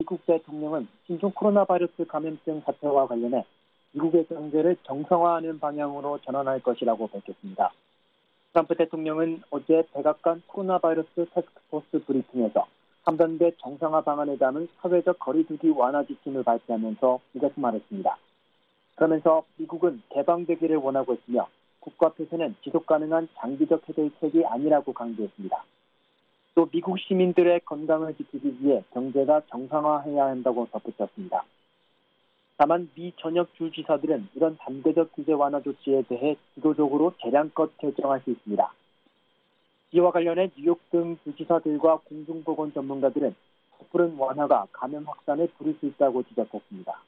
미국 대통령은 신종 코로나 바이러스 감염증 사태와 관련해 미국의 경제를 정상화하는 방향으로 전환할 것이라고 밝혔습니다. 트럼프 대통령은 어제 백악관 코로나 바이러스 태스크포스 브리핑에서 한반도의 정상화 방안에 담은 사회적 거리두기 완화 지침을 발표하면서 이같이 말했습니다. 그러면서 미국은 개방되기를 원하고 있으며 국가 폐쇄는 지속 가능한 장기적 해결책이 아니라고 강조했습니다. 또 미국 시민들의 건강을 지키기 위해 경제가 정상화해야 한다고 덧붙였습니다. 다만 미 전역 주지사들은 이런 단계적 규제 완화 조치에 대해 주도적으로 재량껏 결정할 수 있습니다. 이와 관련해 뉴욕 등 주지사들과 공중보건 전문가들은 섣부른 완화가 감염 확산을 부를 수 있다고 지적했습니다.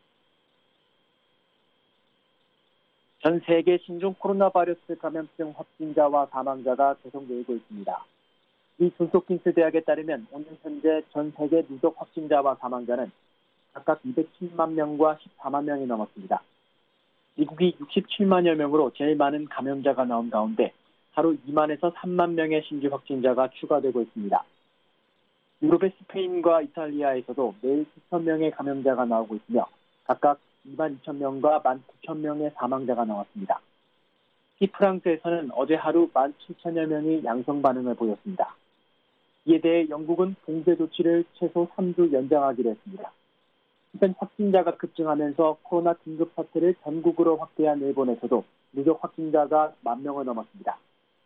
전 세계 신종 코로나 바이러스 감염증 확진자와 사망자가 계속 늘고 있습니다. 미 존스홉킨스 대학에 따르면 오늘 현재 전 세계 누적 확진자와 사망자는 각각 210만 명과 14만 명이 넘었습니다. 미국이 67만여 명으로 제일 많은 감염자가 나온 가운데 하루 2만에서 3만 명의 신규 확진자가 추가되고 있습니다. 유럽의 스페인과 이탈리아에서도 매일 수천 명의 감염자가 나오고 있으며 각각 2만 2천 명과 1만 9천 명의 사망자가 나왔습니다. 특히 프랑스에서는 어제 하루 1만 7천여 명이 양성 반응을 보였습니다. 이에 대해 영국은 봉쇄 조치를 최소 3주 연장하기로 했습니다. 한편 확진자가 급증하면서 코로나 긴급 사태를 전국으로 확대한 일본에서도 누적 확진자가 1만 명을 넘었습니다.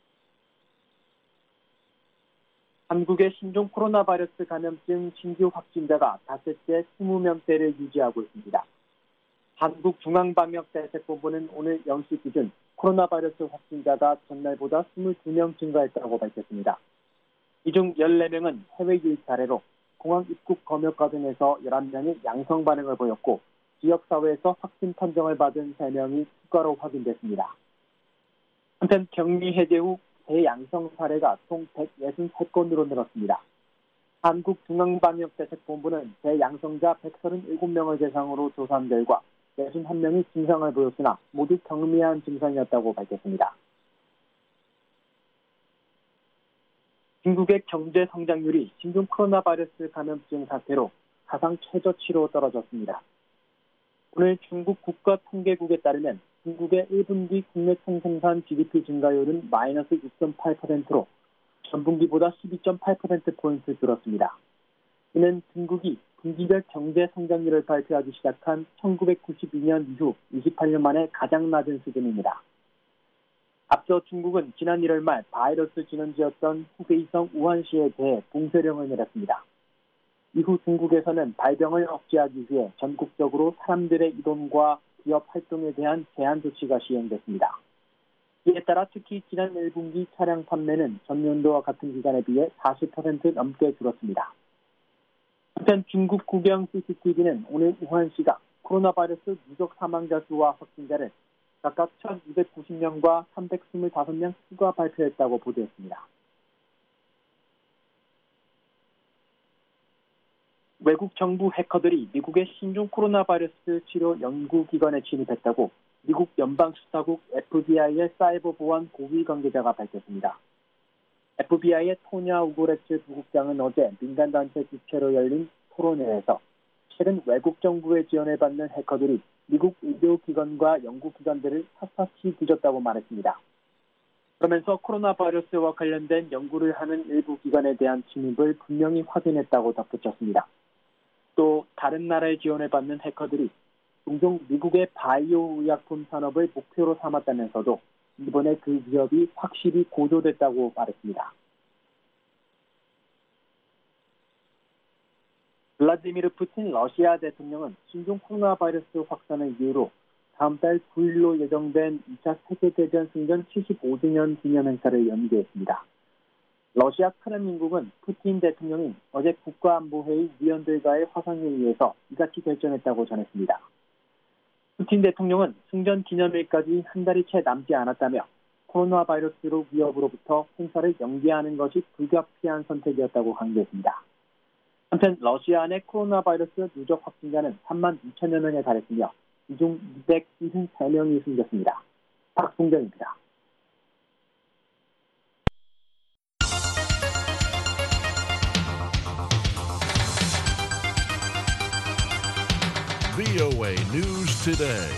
한국의 신종 코로나 바이러스 감염증 신규 확진자가 닷새째 20명대를 유지하고 있습니다. 한국중앙방역대책본부는 오늘 0시 기준 코로나 바이러스 확진자가 전날보다 22명 증가했다고 밝혔습니다. 이 중 14명은 해외 유입 사례로 공항 입국 검역 과정에서 11명이 양성 반응을 보였고 지역사회에서 확진 판정을 받은 3명이 추가로 확인됐습니다. 한편 격리 해제 후 재양성 사례가 총 163건으로 늘었습니다. 한국중앙방역대책본부는 재양성자 137명을 대상으로 조사한 결과 61명이 증상을 보였으나 모두 경미한 증상이었다고 밝혔습니다. 중국의 경제 성장률이 신종 코로나 바이러스 감염증 사태로 사상 최저치로 떨어졌습니다. 오늘 중국 국가통계국에 따르면 중국의 1분기 국내 총생산 GDP 증가율은 마이너스 6.8%로 전분기보다 12.8%포인트 줄었습니다. 이는 중국이 분기별 경제 성장률을 발표하기 시작한 1992년 이후 28년 만에 가장 낮은 수준입니다. 앞서 중국은 지난 1월 말 바이러스 진원지였던 후베이성 우한시에 대해 봉쇄령을 내렸습니다. 이후 중국에서는 발병을 억제하기 위해 전국적으로 사람들의 이동과 기업 활동에 대한 제한 조치가 시행됐습니다. 이에 따라 특히 지난 1분기 차량 판매는 전년도와 같은 기간에 비해 40% 넘게 줄었습니다. 한편 중국 국영 CCTV는 오늘 우한시가 코로나 바이러스 누적 사망자 수와 확진자를 각각 1,290명과 325명 추가 발표했다고 보도했습니다. 외국 정부 해커들이 미국의 신종 코로나 바이러스 치료 연구기관에 침입했다고 미국 연방수사국 FBI의 사이버 보안 고위 관계자가 밝혔습니다. FBI의 토냐 우고레츠 부국장은 어제 민간단체 주최로 열린 토론회에서 최근 외국 정부의 지원을 받는 해커들이 미국 의료기관과 연구기관들을 샅샅이 뒤졌다고 말했습니다. 그러면서 코로나 바이러스와 관련된 연구를 하는 일부 기관에 대한 침입을 분명히 확인했다고 덧붙였습니다. 또 다른 나라의 지원을 받는 해커들이 종종 미국의 바이오 의약품 산업을 목표로 삼았다면서도 이번에 그 위협이 확실히 고조됐다고 말했습니다. 블라디미르 푸틴 러시아 대통령은 신종 코로나 바이러스 확산을 이유로 다음 달 9일로 예정된 2차 세계대전 승전 75주년 기념 행사를 연기했습니다. 러시아 크렘린궁은 푸틴 대통령이 어제 국가안보회의 위원들과의 화상회의에서 이같이 결정했다고 전했습니다. 푸틴 대통령은 승전 기념일까지 한 달이 채 남지 않았다며 코로나 바이러스로 위협으로부터 행사를 연기하는 것이 불가피한 선택이었다고 강조했습니다. 한편 러시아 내 코로나 바이러스 누적 확진자는 3만 2천여 명에 달했으며 이 중 293명이 숨졌습니다. 박승정입니다. VOA News Today.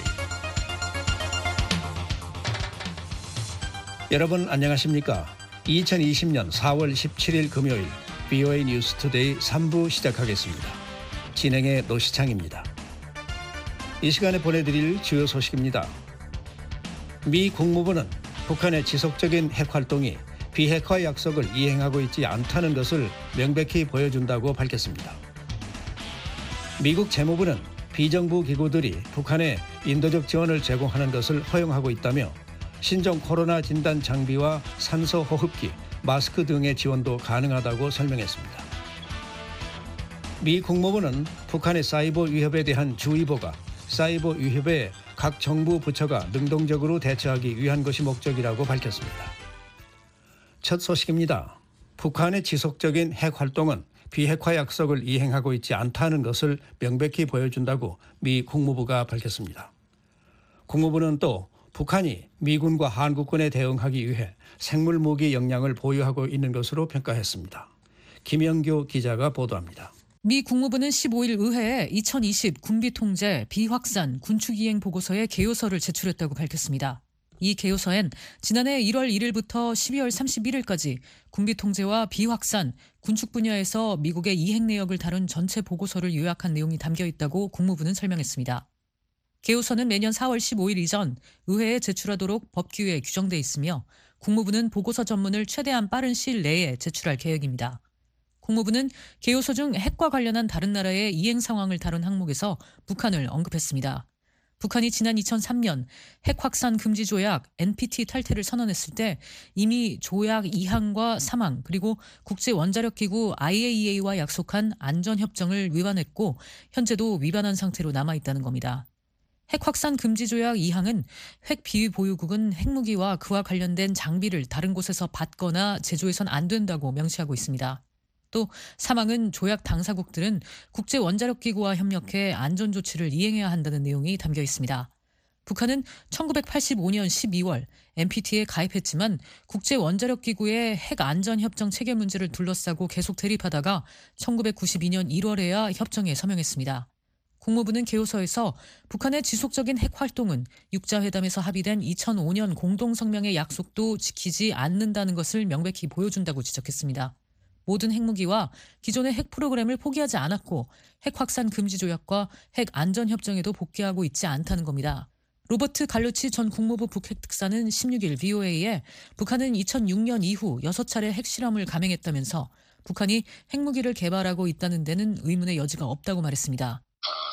여러분 안녕하십니까? 2020년 4월 17일 금요일 VOA 뉴스 투데이 3부 시작하겠습니다. 진행의 노시창입니다. 이 시간에 보내드릴 주요 소식입니다. 미 국무부는 북한의 지속적인 핵 활동이 비핵화 약속을 이행하고 있지 않다는 것을 명백히 보여준다고 밝혔습니다. 미국 재무부는 비정부 기구들이 북한에 인도적 지원을 제공하는 것을 허용하고 있다며 신종 코로나 진단 장비와 산소 호흡기, 마스크 등의 지원도 가능하다고 설명했습니다. 미 국무부는 북한의 사이버 위협에 대한 주의보가 사이버 위협에 각 정부 부처가 능동적으로 대처하기 위한 것이 목적이라고 밝혔습니다. 첫 소식입니다. 북한의 지속적인 핵 활동은 비핵화 약속을 이행하고 있지 않다는 것을 명백히 보여준다고 미 국무부가 밝혔습니다. 국무부는 또 북한이 미군과 한국군에 대응하기 위해 생물무기 역량을 보유하고 있는 것으로 평가했습니다. 김영교 기자가 보도합니다. 미 국무부는 15일 의회에 2020 군비통제 비확산 군축이행 보고서의 개요서를 제출했다고 밝혔습니다. 이 개요서엔 지난해 1월 1일부터 12월 31일까지 군비통제와 비확산, 군축 분야에서 미국의 이행 내역을 다룬 전체 보고서를 요약한 내용이 담겨 있다고 국무부는 설명했습니다. 개요서는 매년 4월 15일 이전 의회에 제출하도록 법규에 규정돼 있으며 국무부는 보고서 전문을 최대한 빠른 시일 내에 제출할 계획입니다. 국무부는 개요서 중 핵과 관련한 다른 나라의 이행 상황을 다룬 항목에서 북한을 언급했습니다. 북한이 지난 2003년 핵 확산 금지 조약 NPT 탈퇴를 선언했을 때 이미 조약 2항과 3항 그리고 국제 원자력 기구 IAEA와 약속한 안전협정을 위반했고 현재도 위반한 상태로 남아있다는 겁니다. 핵 확산 금지 조약 2항은 핵 비위 보유국은 핵무기와 그와 관련된 장비를 다른 곳에서 받거나 제조해선 안 된다고 명시하고 있습니다. 또 3항은 조약 당사국들은 국제 원자력 기구와 협력해 안전 조치를 이행해야 한다는 내용이 담겨 있습니다. 북한은 1985년 12월 NPT에 가입했지만 국제 원자력 기구의 핵 안전 협정 체결 문제를 둘러싸고 계속 대립하다가 1992년 1월에야 협정에 서명했습니다. 국무부는 개요서에서 북한의 지속적인 핵 활동은 육자회담에서 합의된 2005년 공동성명의 약속도 지키지 않는다는 것을 명백히 보여준다고 지적했습니다. 모든 핵무기와 기존의 핵 프로그램을 포기하지 않았고 핵 확산 금지 조약과 핵 안전 협정에도 복귀하고 있지 않다는 겁니다. 로버트 갈루치 전 국무부 북핵 특사는 16일 VOA에 북한은 2006년 이후 6차례 핵실험을 감행했다면서 북한이 핵무기를 개발하고 있다는 데는 의문의 여지가 없다고 말했습니다.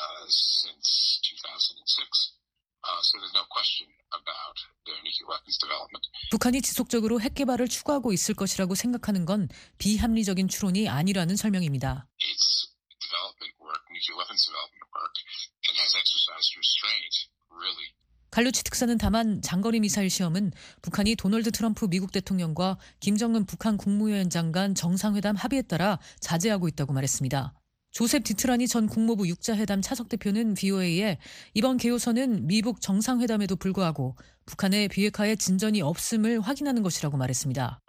Since 2006, so there's no question about their nuclear weapons development. 북한이 지속적으로 핵 개발을 추구하고 있을 것이라고 생각하는 건 비합리적인 추론이 아니라는 설명입니다. It's development work, nuclear weapons development work, and has exercised restraint, really. 갈루치 특사는 다만 장거리 미사일 시험은 북한이 도널드 트럼프 미국 대통령과 김정은 북한 국무위원장 간 정상회담 합의에 따라 자제하고 있다고 말했습니다. 조셉 디트라니 전 국무부 육자회담 차석 대표는 VOA에 이번 개요서는 미북 정상회담에도 불구하고 북한의 비핵화에 진전이 없음을 확인하는 것이라고 말했습니다.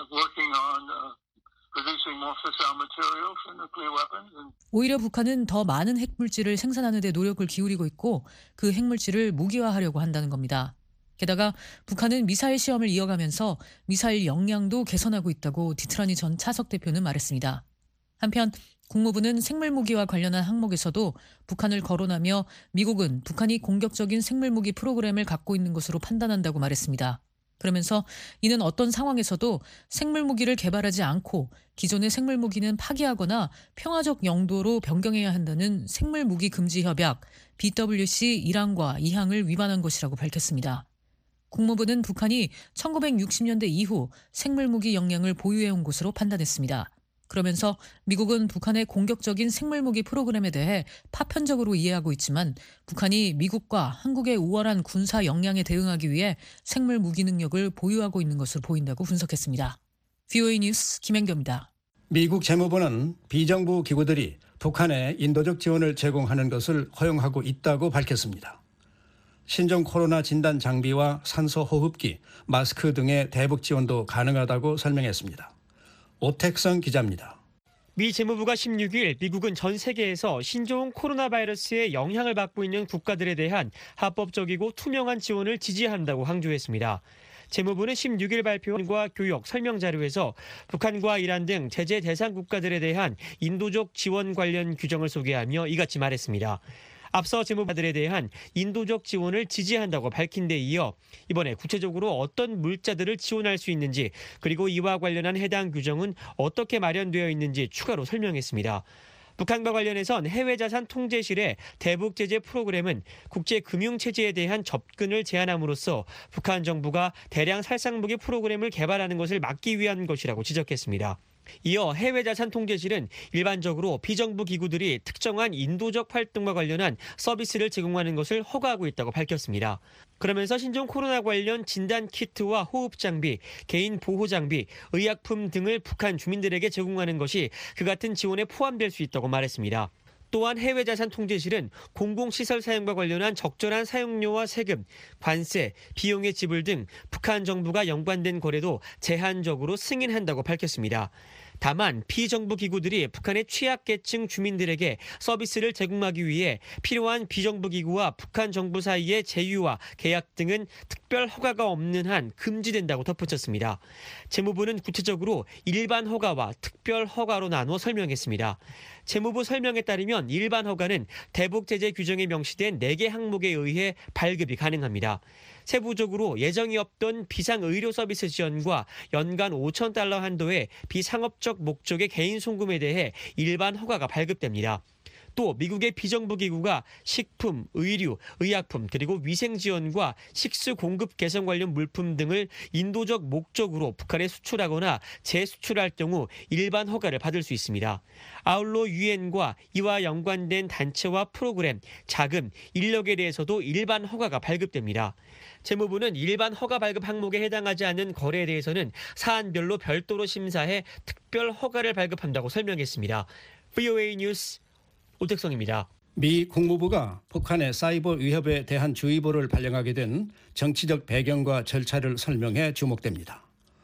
오히려 북한은 더 많은 핵물질을 생산하는 데 노력을 기울이고 있고 그 핵물질을 무기화하려고 한다는 겁니다. 게다가 북한은 미사일 시험을 이어가면서 미사일 역량도 개선하고 있다고 디트라니 전 차석 대표는 말했습니다. 한편 국무부는 생물무기와 관련한 항목에서도 북한을 거론하며 미국은 북한이 공격적인 생물무기 프로그램을 갖고 있는 것으로 판단한다고 말했습니다. 그러면서 이는 어떤 상황에서도 생물무기를 개발하지 않고 기존의 생물무기는 파기하거나 평화적 용도로 변경해야 한다는 생물무기 금지 협약 BWC 1항과 2항을 위반한 것이라고 밝혔습니다. 국무부는 북한이 1960년대 이후 생물무기 역량을 보유해온 것으로 판단했습니다. 그러면서 미국은 북한의 공격적인 생물무기 프로그램에 대해 파편적으로 이해하고 있지만 북한이 미국과 한국의 우월한 군사 역량에 대응하기 위해 생물무기 능력을 보유하고 있는 것으로 보인다고 분석했습니다. VOA 뉴스 김현교입니다. 미국 재무부는 비정부 기구들이 북한에 인도적 지원을 제공하는 것을 허용하고 있다고 밝혔습니다. 신종 코로나 진단 장비와 산소 호흡기, 마스크 등의 대북 지원도 가능하다고 설명했습니다. 오택성 기자입니다. 미 재무부가 16일 미국은 전 세계에서 신종 코로나 바이러스의 영향을 받고 있는 국가들에 대한 합법적이고 투명한 지원을 지지한다고 강조했습니다. 재무부는 16일 발표한 교육 설명 자료에서 북한과 이란 등 제재 대상 국가들에 대한 인도적 지원 관련 규정을 소개하며 이같이 말했습니다. 앞서 재무부들에 대한 인도적 지원을 지지한다고 밝힌 데 이어 이번에 구체적으로 어떤 물자들을 지원할 수 있는지 그리고 이와 관련한 해당 규정은 어떻게 마련되어 있는지 추가로 설명했습니다. 북한과 관련해선 해외자산 통제실의 대북 제재 프로그램은 국제금융체제에 대한 접근을 제한함으로써 북한 정부가 대량 살상무기 프로그램을 개발하는 것을 막기 위한 것이라고 지적했습니다. 이어 해외자산 통제실은 일반적으로 비정부 기구들이 특정한 인도적 활동과 관련한 서비스를 제공하는 것을 허가하고 있다고 밝혔습니다. 그러면서 신종 코로나 관련 진단 키트와 호흡 장비, 개인 보호 장비, 의약품 등을 북한 주민들에게 제공하는 것이 그 같은 지원에 포함될 수 있다고 말했습니다. 또한 해외자산 통제실은 공공시설 사용과 관련한 적절한 사용료와 세금, 관세, 비용의 지불 등 북한 정부가 연관된 거래도 제한적으로 승인한다고 밝혔습니다. 다만 비정부 기구들이 북한의 취약계층 주민들에게 서비스를 제공하기 위해 필요한 비정부 기구와 북한 정부 사이의 제휴와 계약 등은 특별 허가가 없는 한 금지된다고 덧붙였습니다. 재무부는 구체적으로 일반 허가와 특별 허가로 나눠 설명했습니다. 재무부 설명에 따르면 일반 허가는 대북 제재 규정에 명시된 4개 항목에 의해 발급이 가능합니다. 세부적으로 예정이 없던 비상의료 서비스 지원과 연간 $5,000 한도의 비상업적 목적의 개인 송금에 대해 일반 허가가 발급됩니다. 또 미국의 비정부 기구가 식품, 의류, 의약품 그리고 위생 지원과 식수 공급 개선 관련 물품 등을 인도적 목적으로 북한에 수출하거나 재수출할 경우 일반 허가를 받을 수 있습니다. 아울러 유엔과 이와 연관된 단체와 프로그램, 자금, 인력에 대해서도 일반 허가가 발급됩니다. 재무부는 일반 허가 발급 항목에 해당하지 않는 거래에 대해서는 사안별로 별도로 심사해 특별 허가를 발급한다고 설명했습니다. VOA 뉴스 오택성입니다. 미 국무부가 북한의 사이버 위협에 대한 주의보를 발령하게 된 정치적 배경과 절차를 설명해 주목됩니다.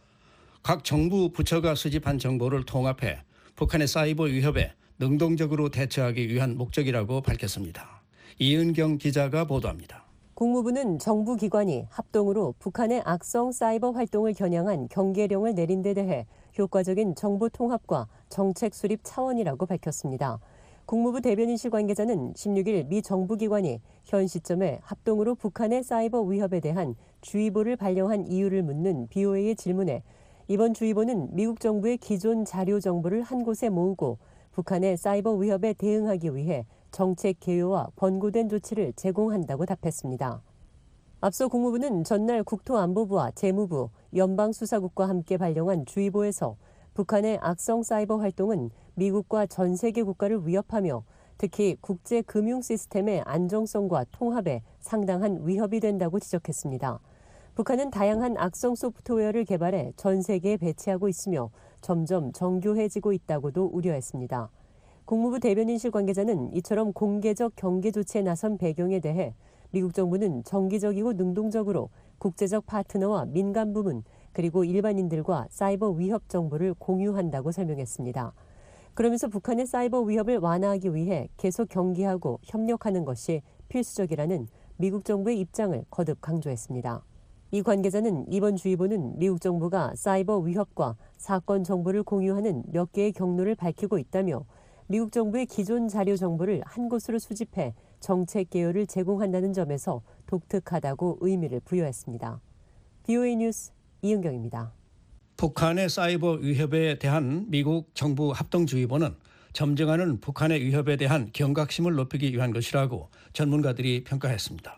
각 정부 부처가 수집한 정보를 통합해 북한의 사이버 위협에 능동적으로 대처하기 위한 목적이라고 밝혔습니다. 이은경 기자가 보도합니다. 국무부는 정부 기관이 합동으로 북한의 악성 사이버 활동을 겨냥한 경계령을 내린 데 대해 효과적인 정보 통합과 정책 수립 차원이라고 밝혔습니다. 국무부 대변인실 관계자는 16일 미 정부기관이 현 시점에 합동으로 북한의 사이버 위협에 대한 주의보를 발령한 이유를 묻는 BOA의 질문에 이번 주의보는 미국 정부의 기존 자료 정보를 한 곳에 모으고 북한의 사이버 위협에 대응하기 위해 정책 개요와 권고된 조치를 제공한다고 답했습니다. 앞서 국무부는 전날 국토안보부와 재무부, 연방수사국과 함께 발령한 주의보에서 북한의 악성 사이버 활동은 미국과 전 세계 국가를 위협하며 특히 국제 금융 시스템의 안정성과 통합에 상당한 위협이 된다고 지적했습니다. 북한은 다양한 악성 소프트웨어를 개발해 전 세계에 배치하고 있으며 점점 정교해지고 있다고도 우려했습니다. 국무부 대변인실 관계자는 이처럼 공개적 경계 조치에 나선 배경에 대해 미국 정부는 정기적이고 능동적으로 국제적 파트너와 민간 부문 그리고 일반인들과 사이버 위협 정보를 공유한다고 설명했습니다. 그러면서 북한의 사이버 위협을 완화하기 위해 계속 경계하고 협력하는 것이 필수적이라는 미국 정부의 입장을 거듭 강조했습니다. 이 관계자는 이번 주의보는 미국 정부가 사이버 위협과 사건 정보를 공유하는 몇 개의 경로를 밝히고 있다며 미국 정부의 기존 자료 정보를 한 곳으로 수집해 정책 개요를 제공한다는 점에서 독특하다고 의미를 부여했습니다. VOA 뉴스 이은경입니다. 북한의 사이버 위협에 대한 미국 정부 합동주의보는 점증하는 북한의 위협에 대한 경각심을 높이기 위한 것이라고 전문가들이 평가했습니다.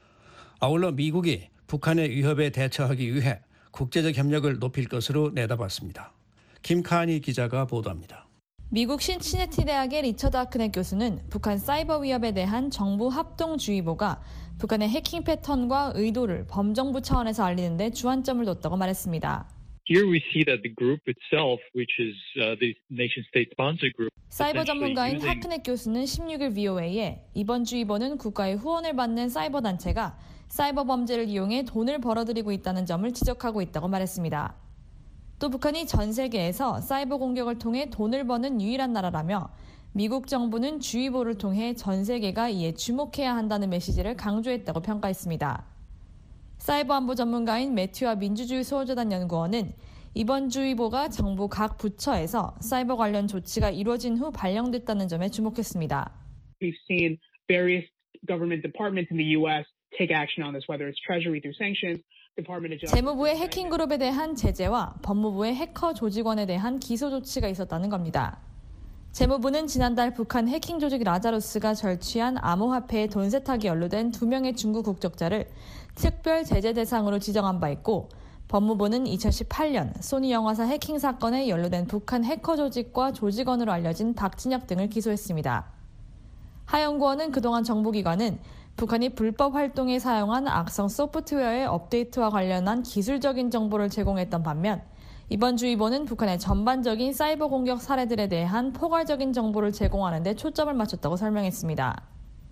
아울러 미국이 북한의 위협에 대처하기 위해 국제적 협력을 높일 것으로 내다봤습니다. 김카니 기자가 보도합니다. 미국 신시내티 대학의 리처드 아크넷 교수는 북한 사이버 위협에 대한 정부 합동주의보가 북한의 해킹 패턴과 의도를 범정부 차원에서 알리는 데 주안점을 뒀다고 말했습니다. Here we see that the group itself, which is the nation-state-sponsored group, 사이버 전문가인 하크넷 교수는 16일 VOA에 이번 주의보는 국가의 후원을 받는 사이버 단체가 사이버 범죄를 이용해 돈을 벌어들이고 있다는 점을 지적하고 있다고 말했습니다. 또 북한이 전 세계에서 사이버 공격을 통해 돈을 버는 유일한 나라라며 미국 정부는 주의보를 통해 전 세계가 이에 주목해야 한다는 메시지를 강조했다고 평가했습니다. 사이버 안보 전문가인 매튜아 민주주의 수호재단 연구원은 이번 주의보가 정부 각 부처에서 사이버 관련 조치가 이루어진 후 발령됐다는 점에 주목했습니다. We've seen various government departments in the U.S. take action on this, whether it's Treasury through sanctions, Department of Justice. 재무부의 해킹 그룹에 대한 제재와 법무부의 해커 조직원에 대한 기소 조치가 있었다는 겁니다. 재무부는 지난달 북한 해킹 조직 라자루스가 절취한 암호화폐의 돈 세탁이 연루된 2명의 중국 국적자를 특별 제재 대상으로 지정한 바 있고, 법무부는 2018년 소니 영화사 해킹 사건에 연루된 북한 해커 조직과 조직원으로 알려진 박진혁 등을 기소했습니다. 하 연구원은 그동안 정보기관은 북한이 불법 활동에 사용한 악성 소프트웨어의 업데이트와 관련한 기술적인 정보를 제공했던 반면, 이번 주의보는 북한의 전반적인 사이버 공격 사례들에 대한 포괄적인 정보를 제공하는 데 초점을 맞췄다고 설명했습니다.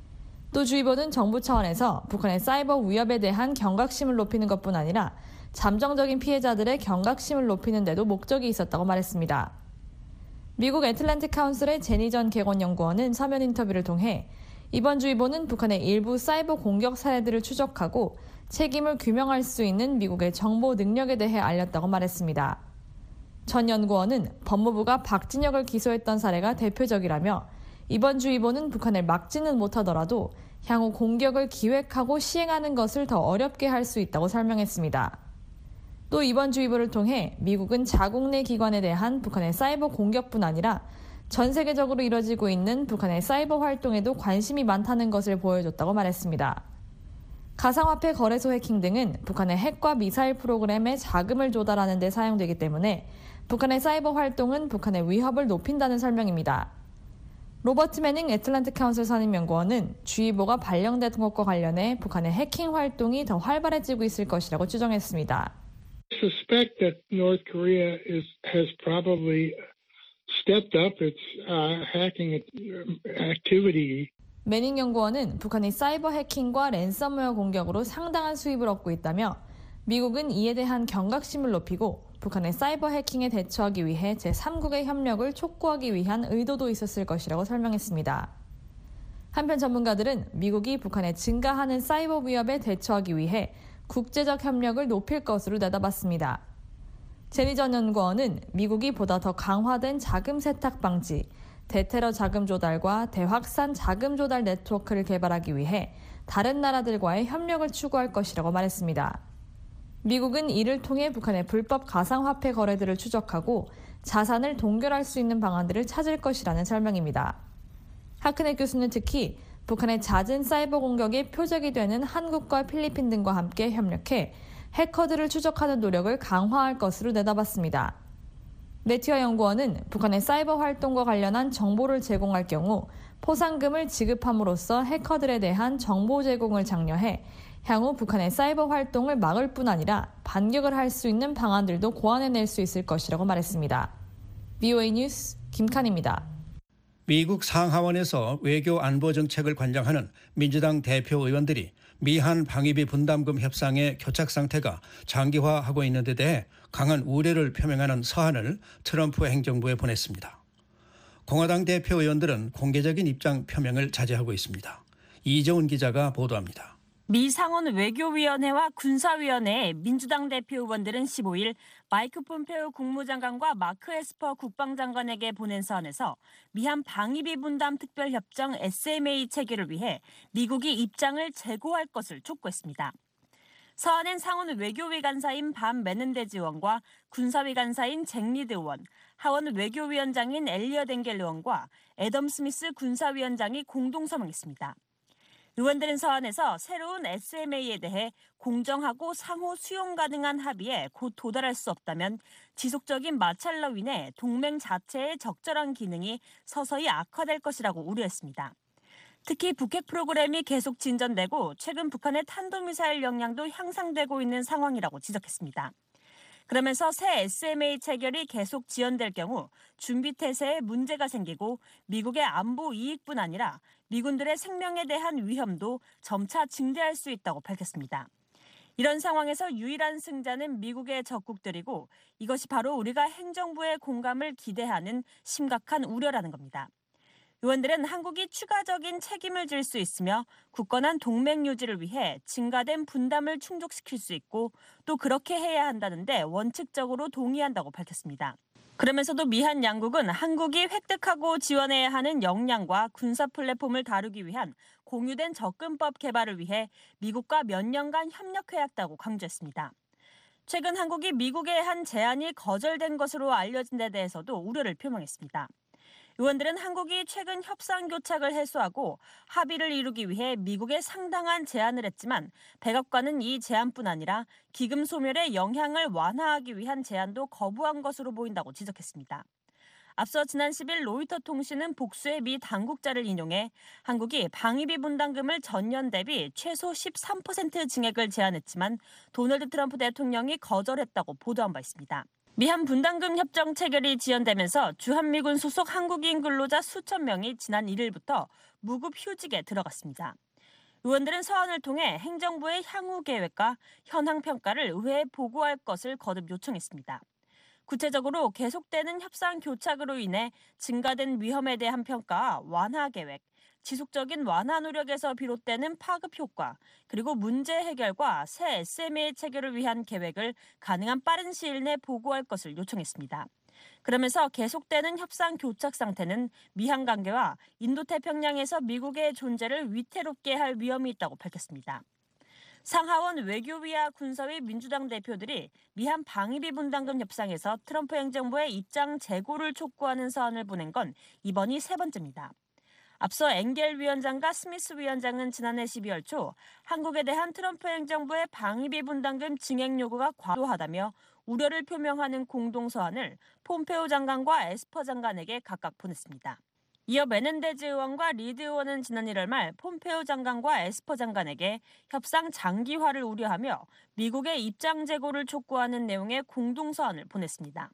또 주의보는 정부 차원에서 북한의 사이버 위협에 대한 경각심을 높이는 것뿐 아니라 잠정적인 피해자들의 경각심을 높이는 데도 목적이 있었다고 말했습니다. 미국 애틀랜틱 카운슬의 제니 전 객원 연구원은 서면 인터뷰를 통해 이번 주의보는 북한의 일부 사이버 공격 사례들을 추적하고 책임을 규명할 수 있는 미국의 정보 능력에 대해 알렸다고 말했습니다. 전 연구원은 법무부가 박진혁을 기소했던 사례가 대표적이라며 이번 주의보는 북한을 막지는 못하더라도 향후 공격을 기획하고 시행하는 것을 더 어렵게 할 수 있다고 설명했습니다. 또 이번 주의보를 통해 미국은 자국 내 기관에 대한 북한의 사이버 공격뿐 아니라 전 세계적으로 이뤄지고 있는 북한의 사이버 활동에도 관심이 많다는 것을 보여줬다고 말했습니다. 가상화폐 거래소 해킹 등은 북한의 핵과 미사일 프로그램에 자금을 조달하는 데 사용되기 때문에 북한의 사이버 활동은 북한의 위협을 높인다는 설명입니다. 로버트 매닝 애틀랜틱 카운슬 선임연구원은 주의보가 발령된 것과 관련해 북한의 해킹 활동이 더 활발해지고 있을 것이라고 추정했습니다. I suspect that North Korea has probably stepped up its hacking activity. 매닝 연구원은 북한이 사이버 해킹과 랜섬웨어 공격으로 상당한 수입을 얻고 있다며 미국은 이에 대한 경각심을 높이고 북한의 사이버 해킹에 대처하기 위해 제3국의 협력을 촉구하기 위한 의도도 있었을 것이라고 설명했습니다. 한편 전문가들은 미국이 북한의 증가하는 사이버 위협에 대처하기 위해 국제적 협력을 높일 것으로 내다봤습니다. 제니 전 연구원은 미국이 보다 더 강화된 자금 세탁 방지, 대테러 자금 조달과 대확산 자금 조달 네트워크를 개발하기 위해 다른 나라들과의 협력을 추구할 것이라고 말했습니다. 미국은 이를 통해 북한의 불법 가상화폐 거래들을 추적하고 자산을 동결할 수 있는 방안들을 찾을 것이라는 설명입니다. 하크넷 교수는 특히 북한의 잦은 사이버 공격이 표적이 되는 한국과 필리핀 등과 함께 협력해 해커들을 추적하는 노력을 강화할 것으로 내다봤습니다. 매튜아 연구원은 북한의 사이버 활동과 관련한 정보를 제공할 경우 포상금을 지급함으로써 해커들에 대한 정보 제공을 장려해 향후 북한의 사이버 활동을 막을 뿐 아니라 반격을 할 수 있는 방안들도 고안해낼 수 있을 것이라고 말했습니다. VOA 뉴스 김칸입니다. 미국 상하원에서 외교 안보 정책을 관장하는 민주당 대표 의원들이 미한 방위비 분담금 협상의 교착 상태가 장기화하고 있는 데 대해 강한 우려를 표명하는 서한을 트럼프 행정부에 보냈습니다. 공화당 대표 의원들은 공개적인 입장 표명을 자제하고 있습니다. 이정은 기자가 보도합니다. 미 상원 외교위원회와 군사위원회의 민주당 대표 의원들은 15일 마이크 폼페오 국무장관과 마크 에스퍼 국방장관에게 보낸 서한에서 미한 방위비 분담 특별협정 SMA 체결을 위해 미국이 입장을 재고할 것을 촉구했습니다. 서한엔 상원 외교위 간사인 반 메넨데즈 의원과 군사위 간사인 잭 리드 의원, 하원 외교위원장인 엘리엇 엥겔 의원과 애덤 스미스 군사위원장이 공동 서명했습니다. 의원들은 서한에서 새로운 SMA에 대해 공정하고 상호 수용 가능한 합의에 곧 도달할 수 없다면 지속적인 마찰로 인해 동맹 자체의 적절한 기능이 서서히 악화될 것이라고 우려했습니다. 특히 북핵 프로그램이 계속 진전되고 최근 북한의 탄도미사일 역량도 향상되고 있는 상황이라고 지적했습니다. 그러면서 새 SMA 체결이 계속 지연될 경우 준비 태세에 문제가 생기고 미국의 안보 이익뿐 아니라 미군들의 생명에 대한 위험도 점차 증대할 수 있다고 밝혔습니다. 이런 상황에서 유일한 승자는 미국의 적국들이고 이것이 바로 우리가 행정부의 공감을 기대하는 심각한 우려라는 겁니다. 의원들은 한국이 추가적인 책임을 질 수 있으며 굳건한 동맹 유지를 위해 증가된 분담을 충족시킬 수 있고 또 그렇게 해야 한다는데 원칙적으로 동의한다고 밝혔습니다. 그러면서도 미한 양국은 한국이 획득하고 지원해야 하는 역량과 군사 플랫폼을 다루기 위한 공유된 접근법 개발을 위해 미국과 몇 년간 협력해왔다고 강조했습니다. 최근 한국이 미국의 한 제안이 거절된 것으로 알려진 데 대해서도 우려를 표명했습니다. 의원들은 한국이 최근 협상 교착을 해소하고 합의를 이루기 위해 미국에 상당한 제안을 했지만 백악관은 이 제안뿐 아니라 기금 소멸의 영향을 완화하기 위한 제안도 거부한 것으로 보인다고 지적했습니다. 앞서 지난 10일 로이터 통신은 복수의 미 당국자를 인용해 한국이 방위비 분담금을 전년 대비 최소 13% 증액을 제안했지만 도널드 트럼프 대통령이 거절했다고 보도한 바 있습니다. 미한 분담금 협정 체결이 지연되면서 주한미군 소속 한국인 근로자 수천 명이 지난 1일부터 무급 휴직에 들어갔습니다. 의원들은 서한을 통해 행정부의 향후 계획과 현황 평가를 의회에 보고할 것을 거듭 요청했습니다. 구체적으로 계속되는 협상 교착으로 인해 증가된 위험에 대한 평가와 완화 계획, 지속적인 완화 노력에서 비롯되는 파급 효과, 그리고 문제 해결과 새 SMA 체결을 위한 계획을 가능한 빠른 시일 내 보고할 것을 요청했습니다. 그러면서 계속되는 협상 교착 상태는 미한 관계와 인도태평양에서 미국의 존재를 위태롭게 할 위험이 있다고 밝혔습니다. 상하원 외교위와 군사위 민주당 대표들이 미한 방위비 분담금 협상에서 트럼프 행정부의 입장 재고를 촉구하는 서한을 보낸 건 이번이 세 번째입니다. 앞서 엥겔 위원장과 스미스 위원장은 지난해 12월 초 한국에 대한 트럼프 행정부의 방위비 분담금 증액 요구가 과도하다며 우려를 표명하는 공동서한을 폼페오 장관과 에스퍼 장관에게 각각 보냈습니다. 이어 메넨데즈 의원과 리드 의원은 지난 1월 말 폼페오 장관과 에스퍼 장관에게 협상 장기화를 우려하며 미국의 입장 재고를 촉구하는 내용의 공동서한을 보냈습니다.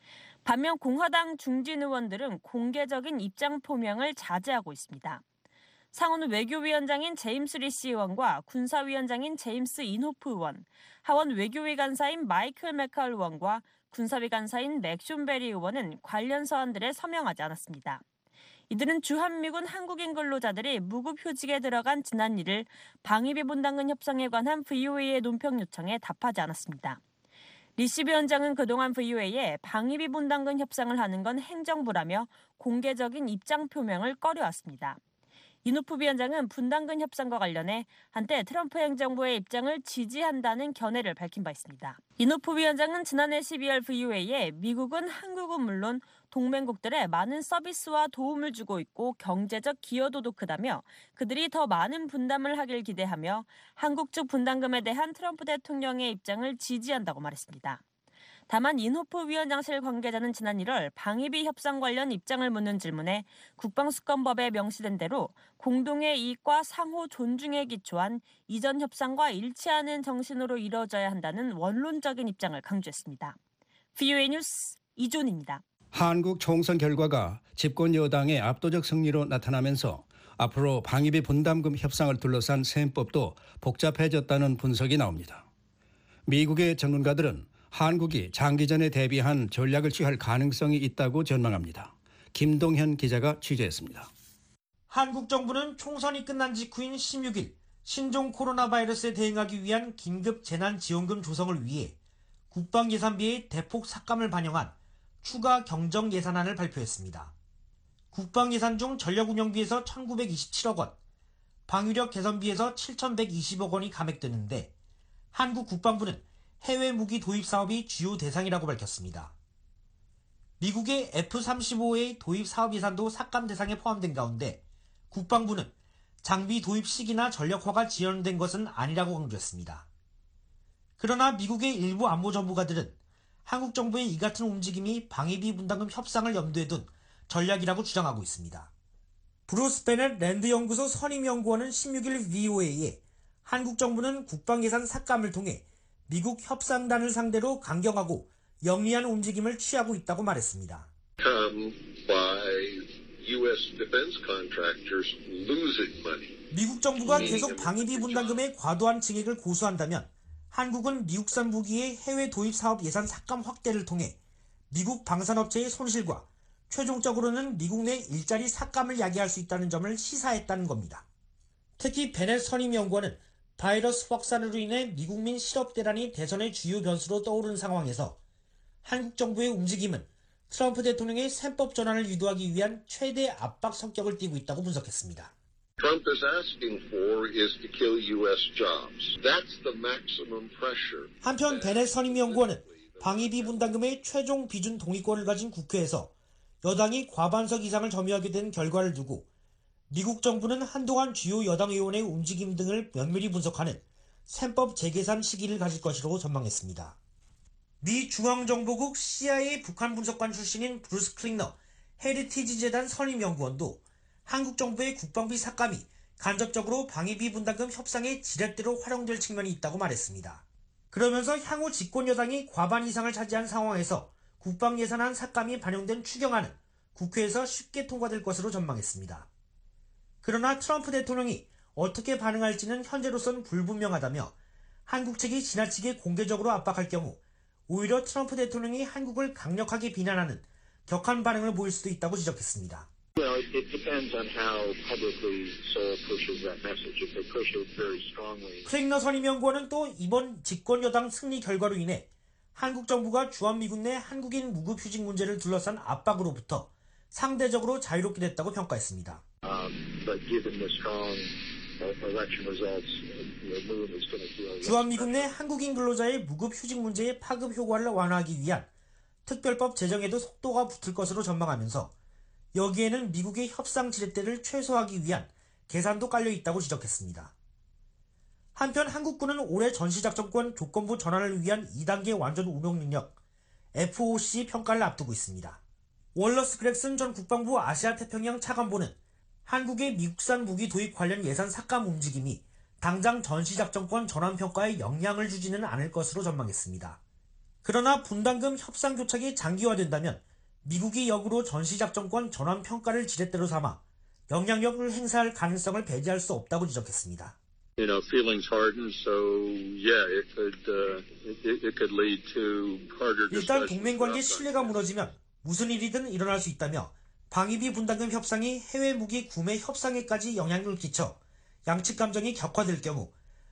반면 공화당 중진 의원들은 공개적인 입장 표명을 자제하고 있습니다. 상원 외교위원장인 제임스 리시 의원과 군사위원장인 제임스 인호프 의원, 하원 외교위 간사인 마이클 맥칼 의원과 군사위 간사인 맥숀 베리 의원은 관련 서한들에 서명하지 않았습니다. 이들은 주한미군 한국인 근로자들이 무급 휴직에 들어간 지난 1일 방위비 분담금 협상에 관한 VOA의 논평 요청에 답하지 않았습니다. 리시 위원장은 그동안 VOA에 방위비 분담금 협상을 하는 건 행정부라며 공개적인 입장 표명을 꺼려왔습니다. 인호프 위원장은 분담금 협상과 관련해 한때 트럼프 행정부의 입장을 지지한다는 견해를 밝힌 바 있습니다. 인호프 위원장은 지난해 12월 VOA에 미국은 한국은 물론 동맹국들에 많은 서비스와 도움을 주고 있고 경제적 기여도도 크다며 그들이 더 많은 분담을 하길 기대하며 한국 측 분담금에 대한 트럼프 대통령의 입장을 지지한다고 말했습니다. 다만 인호프 위원장실 관계자는 지난 1월 방위비 협상 관련 입장을 묻는 질문에 국방수권법에 명시된 대로 공동의 이익과 상호 존중에 기초한 이전 협상과 일치하는 정신으로 이뤄져야 한다는 원론적인 입장을 강조했습니다. VOA 뉴스 이존입니다. 한국 총선 결과가 집권 여당의 압도적 승리로 나타나면서 앞으로 방위비 분담금 협상을 둘러싼 셈법도 복잡해졌다는 분석이 나옵니다. 미국의 전문가들은 한국이 장기전에 대비한 전략을 취할 가능성이 있다고 전망합니다. 김동현 기자가 취재했습니다. 한국 정부는 총선이 끝난 직후인 16일 신종 코로나 바이러스에 대응하기 위한 긴급 재난지원금 조성을 위해 국방예산비의 대폭 삭감을 반영한 추가 경정 예산안을 발표했습니다. 국방예산 중 전력운영비에서 1,927억 원, 방위력 개선비에서 7,120억 원이 감액되는데 한국 국방부는 해외 무기 도입 사업이 주요 대상이라고 밝혔습니다. 미국의 F-35의 도입 사업 예산도 삭감 대상에 포함된 가운데 국방부는 장비 도입 시기나 전력화가 지연된 것은 아니라고 강조했습니다. 그러나 미국의 일부 안보 전문가들은 한국 정부의 이 같은 움직임이 방위비 분담금 협상을 염두에 둔 전략이라고 주장하고 있습니다. 브루스 베넷 랜드연구소 선임연구원은 16일 VOA에 한국 정부는 국방예산 삭감을 통해 미국 협상단을 상대로 강경하고 영리한 움직임을 취하고 있다고 말했습니다. 미국 정부가 계속 방위비 분담금의 과도한 증액을 고수한다면 한국은 미국산 무기의 해외 도입 사업 예산 삭감 확대를 통해 미국 방산업체의 손실과 최종적으로는 미국 내 일자리 삭감을 야기할 수 있다는 점을 시사했다는 겁니다. 특히 베넷 선임연구원은 바이러스 확산으로 인해 미국민 실업 대란이 대선의 주요 변수로 떠오른 상황에서 한국 정부의 움직임은 트럼프 대통령의 셈법 전환을 유도하기 위한 최대 압박 성격을 띠고 있다고 분석했습니다. Trump is asking for is to kill U.S. jobs. That's the maximum pressure. 한편 베넷 선임연구원은 방위비 분담금의 최종 비준 동의권을 가진 국회에서 여당이 과반석 이상을 점유하게 된 결과를 두고 미국 정부는 한동안 주요 여당 의원의 움직임 등을 면밀히 분석하는 셈법 재계산 시기를 가질 것이라고 전망했습니다. 미 중앙정보국 CIA 북한 분석관 출신인 브루스 클링너 헤리티지 재단 선임연구원도 한국 정부의 국방비 삭감이 간접적으로 방위비 분담금 협상의 지렛대로 활용될 측면이 있다고 말했습니다. 그러면서 향후 집권 여당이 과반 이상을 차지한 상황에서 국방 예산안 삭감이 반영된 추경안은 국회에서 쉽게 통과될 것으로 전망했습니다. 그러나 트럼프 대통령이 어떻게 반응할지는 현재로선 불분명하다며 한국 측이 지나치게 공개적으로 압박할 경우 오히려 트럼프 대통령이 한국을 강력하게 비난하는 격한 반응을 보일 수도 있다고 지적했습니다. 클링너 선임연구원은 또 이번 집권 여당 승리 결과로 인해 한국 정부가 주한미군 내 한국인 무급 휴직 문제를 둘러싼 압박으로부터 상대적으로 자유롭게 됐다고 평가했습니다. 주한미군 내 한국인 근로자의 무급 휴직 문제의 파급 효과를 완화하기 위한 특별법 제정에도 속도가 붙을 것으로 전망하면서 여기에는 미국의 협상 지렛대를 최소화하기 위한 계산도 깔려 있다고 지적했습니다. 한편 한국군은 올해 전시작전권 조건부 전환을 위한 2단계 완전 운용 능력 FOC 평가를 앞두고 있습니다. 월러스 그렉슨 전 국방부 아시아 태평양 차관보는 한국의 미국산 무기 도입 관련 예산 삭감 움직임이 당장 전시작전권 전환 평가에 영향을 주지는 않을 것으로 전망했습니다. 그러나 분담금 협상 교착이 장기화된다면 미국이 역으로 전시작전권 전환 평가를 지렛대로 삼아 영향력을 행사할 가능성을 배제할 수 없다고 지적했습니다. Feelings harden, so yeah, it could lead to harder discussions. 일단 동맹 관계 신뢰가 무너지면 무슨 일이든 일어날 수 있다며 방위비 분담금 협상이 해외 무기 구매 협상에까지 영향을 끼쳐 양측 감정이 격화될 경우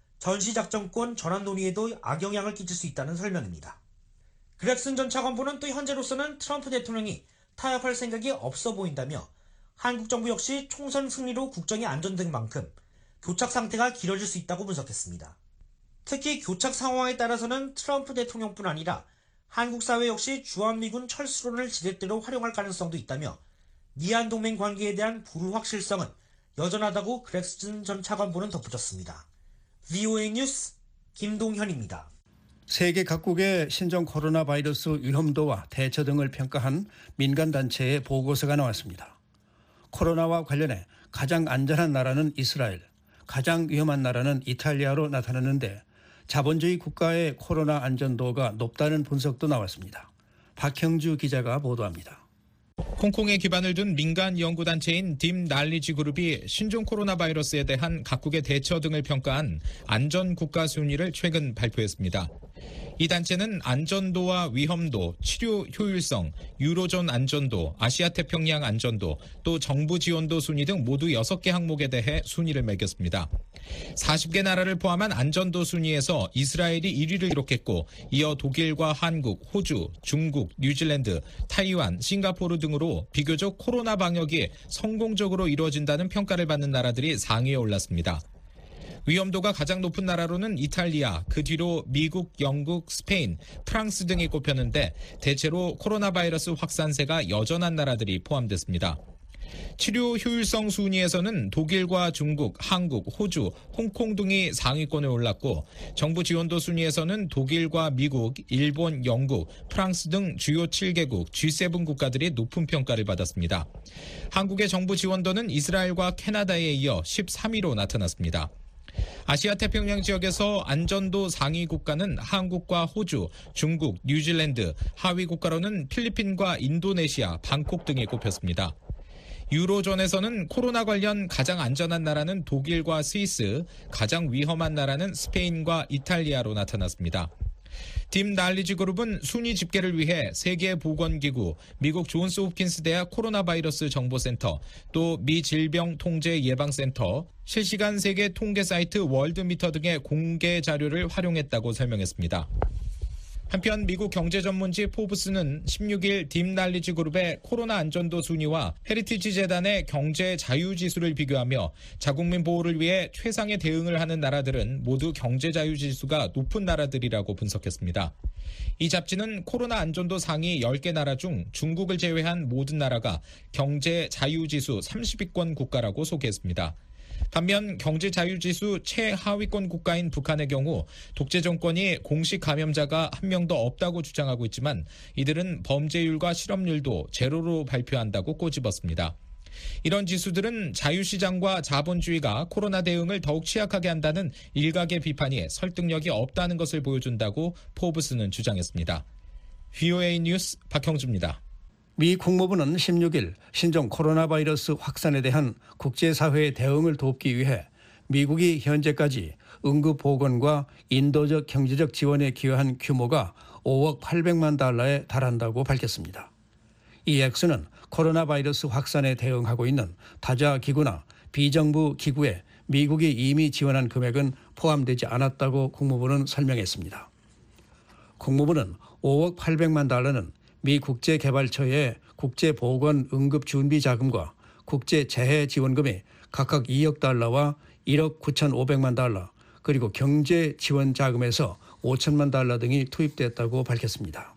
전시작전권 전환 논의에도 악영향을 끼칠 수 있다는 설명입니다. 그렉슨 전 차관보는 또 현재로서는 트럼프 대통령이 타협할 생각이 없어 보인다며 한국 정부 역시 총선 승리로 국정이 안정된 만큼 교착 상태가 길어질 수 있다고 분석했습니다. 특히 교착 상황에 따라서는 트럼프 대통령뿐 아니라 한국 사회 역시 주한미군 철수론을 지렛대로 활용할 가능성도 있다며 미한 동맹 관계에 대한 불확실성은 여전하다고 그렉슨 전 차관보는 덧붙였습니다. VOA 뉴스 김동현입니다. 세계 각국의 신종 코로나 바이러스 위험도와 대처 등을 평가한 민간단체의 보고서가 나왔습니다. 코로나와 관련해 가장 안전한 나라는 이스라엘, 가장 위험한 나라는 이탈리아로 나타났는데 자본주의 국가의 코로나 안전도가 높다는 분석도 나왔습니다. 박형주 기자가 보도합니다. 홍콩에 기반을 둔 민간 연구단체인 딤 날리지 그룹이 신종 코로나 바이러스에 대한 각국의 대처 등을 평가한 안전국가 순위를 최근 발표했습니다. 이 단체는 안전도와 위험도, 치료 효율성, 유로존 안전도, 아시아태평양 안전도, 또 정부 지원도 순위 등 모두 6개 항목에 대해 순위를 매겼습니다. 40개 나라를 포함한 안전도 순위에서 이스라엘이 1위를 기록했고 이어 독일과 한국, 호주, 중국, 뉴질랜드, 타이완, 싱가포르 등으로 비교적 코로나 방역이 성공적으로 이루어진다는 평가를 받는 나라들이 상위에 올랐습니다. 위험도가 가장 높은 나라로는 이탈리아, 그 뒤로 미국, 영국, 스페인, 프랑스 등이 꼽혔는데 대체로 코로나 바이러스 확산세가 여전한 나라들이 포함됐습니다. 치료 효율성 순위에서는 독일과 중국, 한국, 호주, 홍콩 등이 상위권에 올랐고 정부 지원도 순위에서는 독일과 미국, 일본, 영국, 프랑스 등 주요 7개국, G7 국가들이 높은 평가를 받았습니다. 한국의 정부 지원도는 이스라엘과 캐나다에 이어 13위로 나타났습니다. 아시아 태평양 지역에서 안전도 상위 국가는 한국과 호주, 중국, 뉴질랜드, 하위 국가로는 필리핀과 인도네시아, 방콕 등이 꼽혔습니다. 유로존에서는 코로나 관련 가장 안전한 나라는 독일과 스위스, 가장 위험한 나라는 스페인과 이탈리아로 나타났습니다. 팀 날리지 그룹은 순위 집계를 위해 세계보건기구, 미국 존스 홉킨스 대학 코로나 바이러스 정보센터, 또 미 질병통제예방센터, 실시간 세계 통계 사이트 월드미터 등의 공개 자료를 활용했다고 설명했습니다. 한편 미국 경제 전문지 포브스는 16일 팀 날리지 그룹의 코로나 안전도 순위와 헤리티지 재단의 경제 자유 지수를 비교하며 자국민 보호를 위해 최상의 대응을 하는 나라들은 모두 경제 자유 지수가 높은 나라들이라고 분석했습니다. 이 잡지는 코로나 안전도 상위 10개 나라 중 중국을 제외한 모든 나라가 경제 자유 지수 30위권 국가라고 소개했습니다. 반면 경제자유지수 최하위권 국가인 북한의 경우 독재 정권이 공식 감염자가 한 명도 없다고 주장하고 있지만 이들은 범죄율과 실업률도 제로로 발표한다고 꼬집었습니다. 이런 지수들은 자유시장과 자본주의가 코로나 대응을 더욱 취약하게 한다는 일각의 비판이 설득력이 없다는 것을 보여준다고 포브스는 주장했습니다. VOA 뉴스 박형주입니다. 미 국무부는 16일 신종 코로나 바이러스 확산에 대한 국제사회의 대응을 돕기 위해 미국이 현재까지 응급보건과 인도적 경제적 지원에 기여한 규모가 5억 800만 달러에 달한다고 밝혔습니다. 이 액수는 코로나 바이러스 확산에 대응하고 있는 타자 기구나 비정부 기구에 미국이 이미 지원한 금액은 포함되지 않았다고 국무부는 설명했습니다. 국무부는 5억 800만 달러는 미 국제개발처의 국제보건응급준비자금과 국제재해지원금이 각각 2억 달러와 1억 9,500만 달러 그리고 경제지원자금에서 5천만 달러 등이 투입됐다고 밝혔습니다.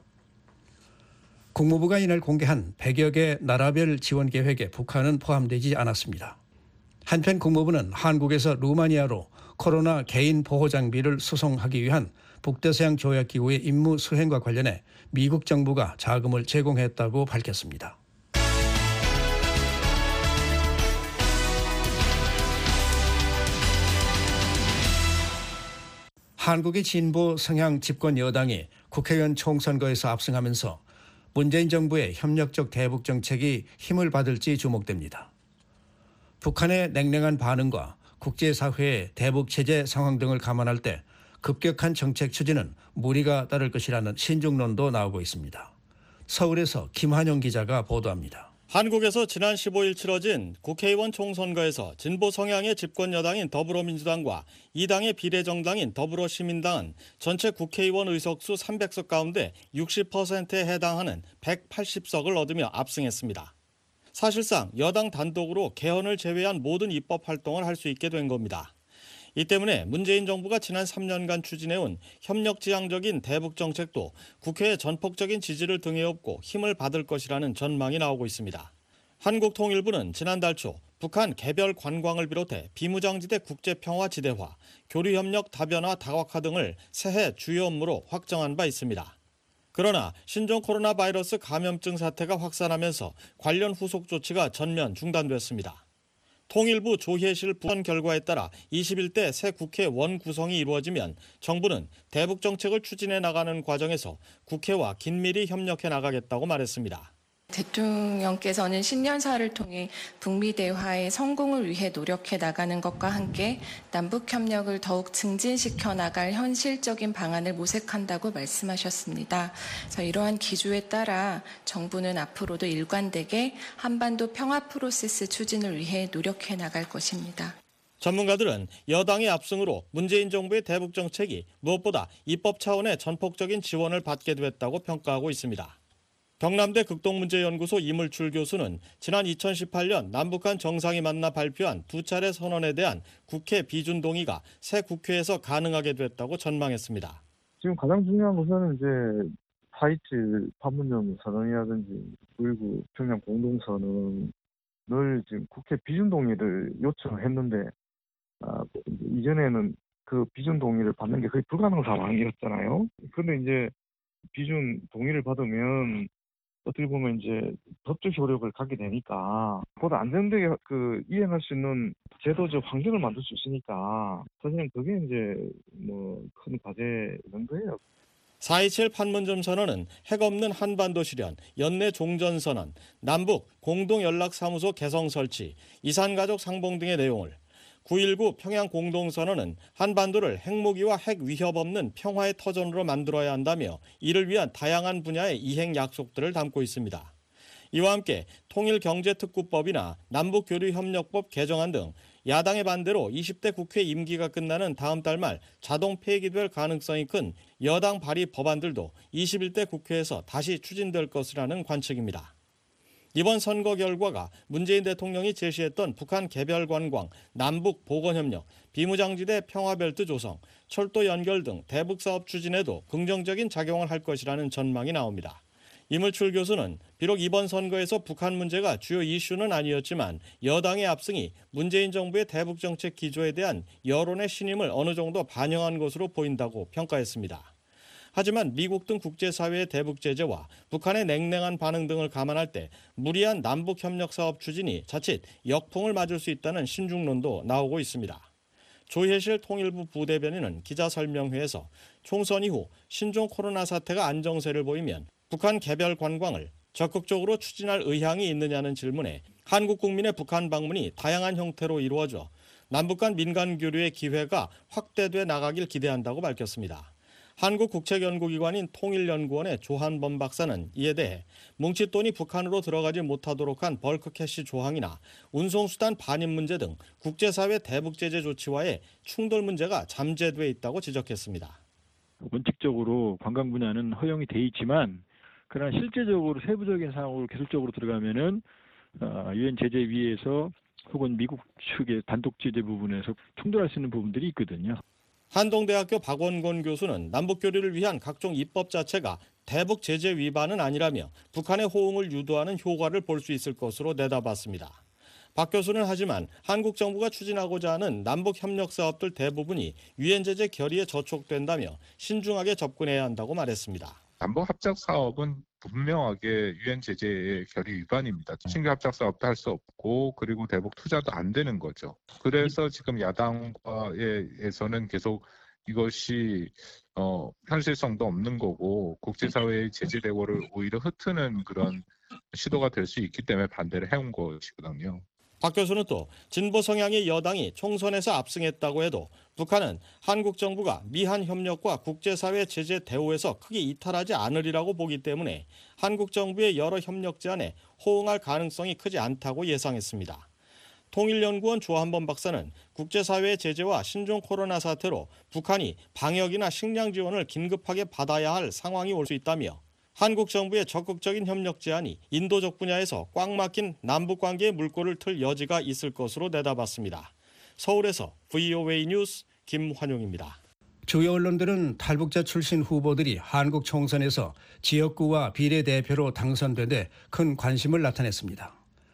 국무부가 이날 공개한 100여 개 나라별 지원 계획에 북한은 포함되지 않았습니다. 한편 국무부는 한국에서 루마니아로 코로나 개인 보호 장비를 수송하기 위한 북대서양 조약기구의 임무 수행과 관련해 미국 정부가 자금을 제공했다고 밝혔습니다. 한국의 진보 성향 집권 여당이 국회의원 총선거에서 압승하면서 문재인 정부의 협력적 대북 정책이 힘을 받을지 주목됩니다. 북한의 냉랭한 반응과 국제사회의 대북 제재 상황 등을 감안할 때 급격한 정책 추진은 무리가 따를 것이라는 신중론도 나오고 있습니다. 서울에서 김한영 기자가 보도합니다. 한국에서 지난 15일 치러진 국회의원 총선거에서 진보 성향의 집권 여당인 더불어민주당과 이 당의 비례정당인 더불어시민당은 전체 국회의원 의석수 300석 가운데 60%에 해당하는 180석을 얻으며 압승했습니다. 사실상 여당 단독으로 개헌을 제외한 모든 입법 활동을 할 수 있게 된 겁니다. 이 때문에 문재인 정부가 지난 3년간 추진해온 협력지향적인 대북 정책도 국회의 전폭적인 지지를 등에 업고 힘을 받을 것이라는 전망이 나오고 있습니다. 한국통일부는 지난달 초 북한 개별 관광을 비롯해 비무장지대 국제평화지대화, 교류협력 다변화 다각화 등을 새해 주요 업무로 확정한 바 있습니다. 그러나 신종 코로나 바이러스 감염증 사태가 확산하면서 관련 후속 조치가 전면 중단됐습니다. 통일부 조혜실 부원 결과에 따라 21대 새 국회 원구성이 이루어지면 정부는 대북 정책을 추진해 나가는 과정에서 국회와 긴밀히 협력해 나가겠다고 말했습니다. 대통령께서는 신년사를 통해 북미 대화의 성공을 위해 노력해 나가는 것과 함께 남북 협력을 더욱 증진시켜 나갈 현실적인 방안을 모색한다고 말씀하셨습니다. 그래서 이러한 기조에 따라 정부는 앞으로도 일관되게 한반도 평화 프로세스 추진을 위해 노력해 나갈 것입니다. 전문가들은 여당의 압승으로 문재인 정부의 대북 정책이 무엇보다 입법 차원의 전폭적인 지원을 받게 됐다고 평가하고 있습니다. 경남대 극동문제연구소 이물출 교수는 지난 2018년 남북한 정상이 만나 발표한 두 차례 선언에 대한 국회 비준 동의가 새 국회에서 가능하게 됐다고 전망했습니다. 지금 가장 중요한 것은 이제 4.27 판문점 선언이라든지 9.19 평양 공동선언을 지금 국회 비준 동의를 요청했는데 이전에는 그 비준 동의를 받는 게 거의 불가능 상황이었잖아요. 그런데 이제 비준 동의를 받으면 어떻게 보면 이제 법적 효력을 갖게 되니까 보다 안정되게 이행할 수 있는 제도적 환경을 만들 수 있으니까 사실은 그게 이제 큰 과제 정도예요. 4.27 판문점 선언은 핵 없는 한반도 실현, 연내 종전 선언, 남북 공동연락사무소 개성 설치, 이산가족 상봉 등의 내용을, 9.19 평양 공동선언은 한반도를 핵무기와 핵 위협 없는 평화의 터전으로 만들어야 한다며 이를 위한 다양한 분야의 이행 약속들을 담고 있습니다. 이와 함께 통일경제특구법이나 남북교류협력법 개정안 등 야당의 반대로 20대 국회 임기가 끝나는 다음 달 말 자동 폐기될 가능성이 큰 여당 발의 법안들도 21대 국회에서 다시 추진될 것이라는 관측입니다. 이번 선거 결과가 문재인 대통령이 제시했던 북한 개별 관광, 남북 보건협력, 비무장지대 평화벨트 조성, 철도 연결 등 대북 사업 추진에도 긍정적인 작용을 할 것이라는 전망이 나옵니다. 이물출 교수는 비록 이번 선거에서 북한 문제가 주요 이슈는 아니었지만 여당의 압승이 문재인 정부의 대북 정책 기조에 대한 여론의 신임을 어느 정도 반영한 것으로 보인다고 평가했습니다. 하지만 미국 등 국제사회의 대북 제재와 북한의 냉랭한 반응 등을 감안할 때 무리한 남북협력 사업 추진이 자칫 역풍을 맞을 수 있다는 신중론도 나오고 있습니다. 조혜실 통일부 부대변인은 기자 설명회에서 총선 이후 신종 코로나 사태가 안정세를 보이면 북한 개별 관광을 적극적으로 추진할 의향이 있느냐는 질문에 한국 국민의 북한 방문이 다양한 형태로 이루어져 남북 간 민간 교류의 기회가 확대돼 나가길 기대한다고 밝혔습니다. 한국국책연구기관인 통일연구원의 조한범 박사는 이에 대해 뭉칫돈이 북한으로 들어가지 못하도록 한 벌크캐시 조항이나 운송수단 반입 문제 등 국제사회 대북제재 조치와의 충돌 문제가 잠재돼 있다고 지적했습니다. 원칙적으로 관광 분야는 허용이 돼 있지만 그러나 실제적으로 세부적인 사항으로 기술적으로 들어가면은 유엔 제재위에서 혹은 미국 측의 단독 제재 부분에서 충돌할 수 있는 부분들이 있거든요. 한동대학교 박원곤 교수는 남북교류를 위한 각종 입법 자체가 대북 제재 위반은 아니라며 북한의 호응을 유도하는 효과를 볼 수 있을 것으로 내다봤습니다. 박 교수는 하지만 한국 정부가 추진하고자 하는 남북 협력 사업들 대부분이 유엔 제재 결의에 저촉된다며 신중하게 접근해야 한다고 말했습니다. 남북 합작 사업은 분명하게 유엔 제재의 결의 위반입니다. 신규 합작 사업도 할 수 없고 그리고 대북 투자도 안 되는 거죠. 그래서 지금 야당에서는 계속 이것이 현실성도 없는 거고 국제사회의 제재 대우를 오히려 흩트는 그런 시도가 될 수 있기 때문에 반대를 해온 것이거든요. 박 교수는 또 진보 성향의 여당이 총선에서 압승했다고 해도 북한은 한국 정부가 미한 협력과 국제사회 제재 대우에서 크게 이탈하지 않으리라고 보기 때문에 한국 정부의 여러 협력 제안에 호응할 가능성이 크지 않다고 예상했습니다. 통일연구원 조한범 박사는 국제사회의 제재와 신종 코로나 사태로 북한이 방역이나 식량 지원을 긴급하게 받아야 할 상황이 올 수 있다며 한국 정부의 적극적인 협력 제안이 인도적 분야에서 꽉 막힌 남북관계의 물꼬를 틀 여지가 있을 것으로 내다봤습니다. 서울에서 VOA 뉴스 김환용입니다. 주요 언론들은 탈북자 출신 후보들이 한국 총선에서 지역구와 비례대표로 당선된 데 큰 관심을 나타냈습니다.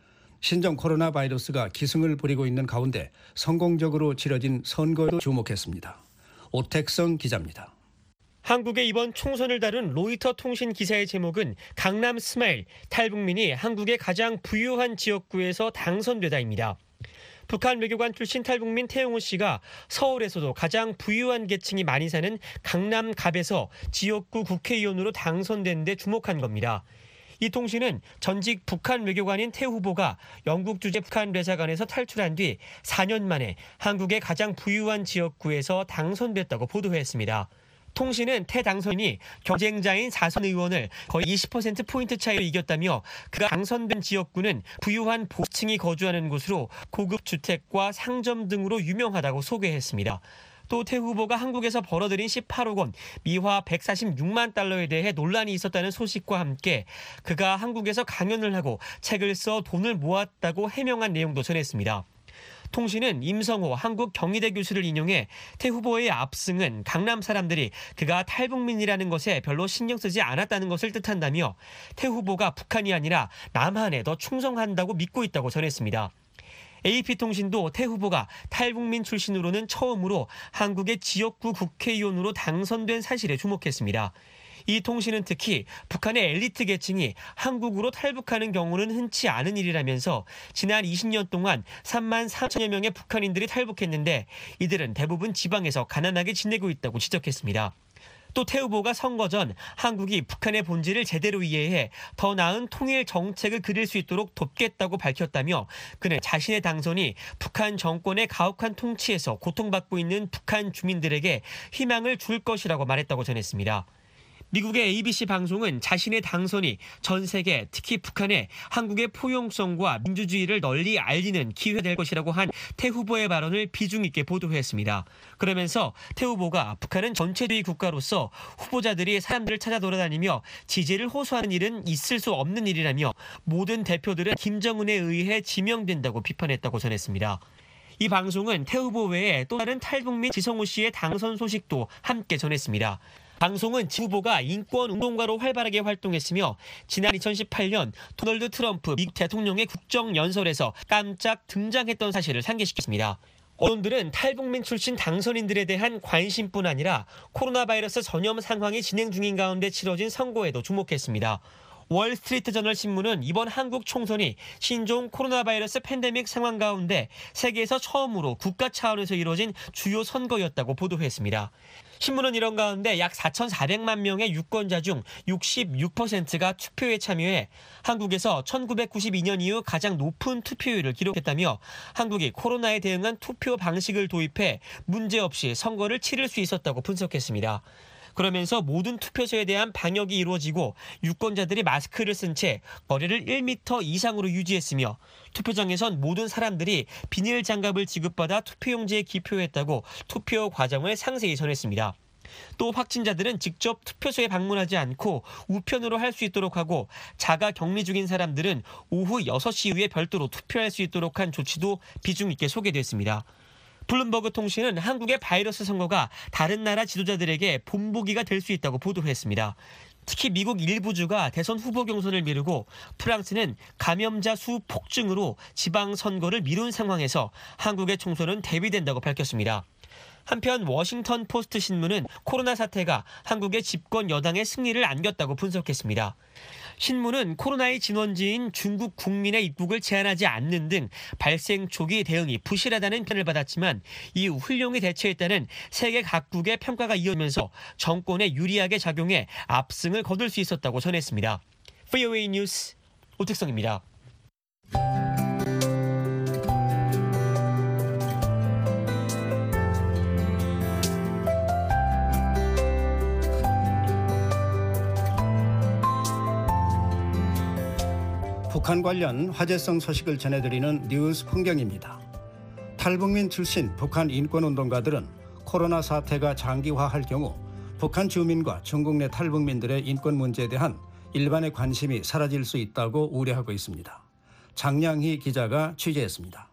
신종 코로나 바이러스가 기승을 부리고 있는 가운데 성공적으로 치러진 선거에도 주목했습니다. 오택성 기자입니다. 한국의 이번 총선을 다룬 로이터 통신 기사의 제목은 강남 스마일, 탈북민이 한국의 가장 부유한 지역구에서 당선되다입니다. 북한 외교관 출신 탈북민 태용호 씨가 서울에서도 가장 부유한 계층이 많이 사는 강남갑에서 지역구 국회의원으로 당선된 데 주목한 겁니다. 이 통신은 전직 북한 외교관인 태 후보가 영국 주재 북한 대사관에서 탈출한 뒤 4년 만에 한국의 가장 부유한 지역구에서 당선됐다고 보도했습니다. 통신은 태 당선인이 경쟁자인 4선 의원을 거의 20%포인트 차이로 이겼다며 그가 당선된 지역구는 부유한 보수층이 거주하는 곳으로 고급 주택과 상점 등으로 유명하다고 소개했습니다. 또 태 후보가 한국에서 벌어들인 18억 원, 미화 146만 달러에 대해 논란이 있었다는 소식과 함께 그가 한국에서 강연을 하고 책을 써 돈을 모았다고 해명한 내용도 전했습니다. 통신은 임성호 한국 경희대 교수를 인용해 태 후보의 압승은 강남 사람들이 그가 탈북민이라는 것에 별로 신경 쓰지 않았다는 것을 뜻한다며 태 후보가 북한이 아니라 남한에 더 충성한다고 믿고 있다고 전했습니다. AP통신도 태 후보가 탈북민 출신으로는 처음으로 한국의 지역구 국회의원으로 당선된 사실에 주목했습니다. 이 통신은 특히 북한의 엘리트 계층이 한국으로 탈북하는 경우는 흔치 않은 일이라면서 지난 20년 동안 3만 4천여 명의 북한인들이 탈북했는데 이들은 대부분 지방에서 가난하게 지내고 있다고 지적했습니다. 또 태 후보가 선거 전 한국이 북한의 본질을 제대로 이해해 더 나은 통일 정책을 그릴 수 있도록 돕겠다고 밝혔다며 그는 자신의 당선이 북한 정권의 가혹한 통치에서 고통받고 있는 북한 주민들에게 희망을 줄 것이라고 말했다고 전했습니다. 미국의 ABC 방송은 자신의 당선이 전 세계 특히 북한에 한국의 포용성과 민주주의를 널리 알리는 기회가 될 것이라고 한 태 후보의 발언을 비중 있게 보도했습니다. 그러면서 태 후보가 북한은 전체주의 국가로서 후보자들이 사람들을 찾아 돌아다니며 지지를 호소하는 일은 있을 수 없는 일이라며 모든 대표들은 김정은에 의해 지명된다고 비판했다고 전했습니다. 이 방송은 태 후보 외에 또 다른 탈북민 지성호 씨의 당선 소식도 함께 전했습니다. 방송은 지 후보가 인권운동가로 활발하게 활동했으며 지난 2018년 도널드 트럼프 미국 대통령의 국정연설에서 깜짝 등장했던 사실을 상기시켰습니다. 언론들은 탈북민 출신 당선인들에 대한 관심뿐 아니라 코로나 바이러스 전염 상황이 진행 중인 가운데 치러진 선거에도 주목했습니다. 월스트리트저널 신문은 이번 한국 총선이 신종 코로나 바이러스 팬데믹 상황 가운데 세계에서 처음으로 국가 차원에서 이루어진 주요 선거였다고 보도했습니다. 신문은 이런 가운데 약 4,400만 명의 유권자 중 66%가 투표에 참여해 한국에서 1992년 이후 가장 높은 투표율을 기록했다며 한국이 코로나에 대응한 투표 방식을 도입해 문제없이 선거를 치를 수 있었다고 분석했습니다. 그러면서 모든 투표소에 대한 방역이 이루어지고 유권자들이 마스크를 쓴 채 거리를 1m 이상으로 유지했으며 투표장에선 모든 사람들이 비닐 장갑을 지급받아 투표용지에 기표했다고 투표 과정을 상세히 전했습니다. 또 확진자들은 직접 투표소에 방문하지 않고 우편으로 할 수 있도록 하고 자가 격리 중인 사람들은 오후 6시 이후에 별도로 투표할 수 있도록 한 조치도 비중 있게 소개됐습니다. 블룸버그 통신은 한국의 바이러스 선거가 다른 나라 지도자들에게 본보기가 될 수 있다고 보도했습니다. 특히 미국 일부 주가 대선 후보 경선을 미루고 프랑스는 감염자 수 폭증으로 지방선거를 미룬 상황에서 한국의 총선은 대비된다고 밝혔습니다. 한편 워싱턴 포스트 신문은 코로나 사태가 한국의 집권 여당의 승리를 안겼다고 분석했습니다. 신문은 코로나의 진원지인 중국 국민의 입국을 제한하지 않는 등 발생 초기 대응이 부실하다는 편을 받았지만 이후 훌륭히 대처했다는 세계 각국의 평가가 이어지면서 정권에 유리하게 작용해 압승을 거둘 수 있었다고 전했습니다. VOA 뉴스 오택성입니다. 북한 관련 화제성 소식을 전해드리는 뉴스 풍경입니다. 탈북민 출신 북한 인권운동가들은 코로나 사태가 장기화할 경우 북한 주민과 중국 내 탈북민들의 인권 문제에 대한 일반의 관심이 사라질 수 있다고 우려하고 있습니다. 장량희 기자가 취재했습니다.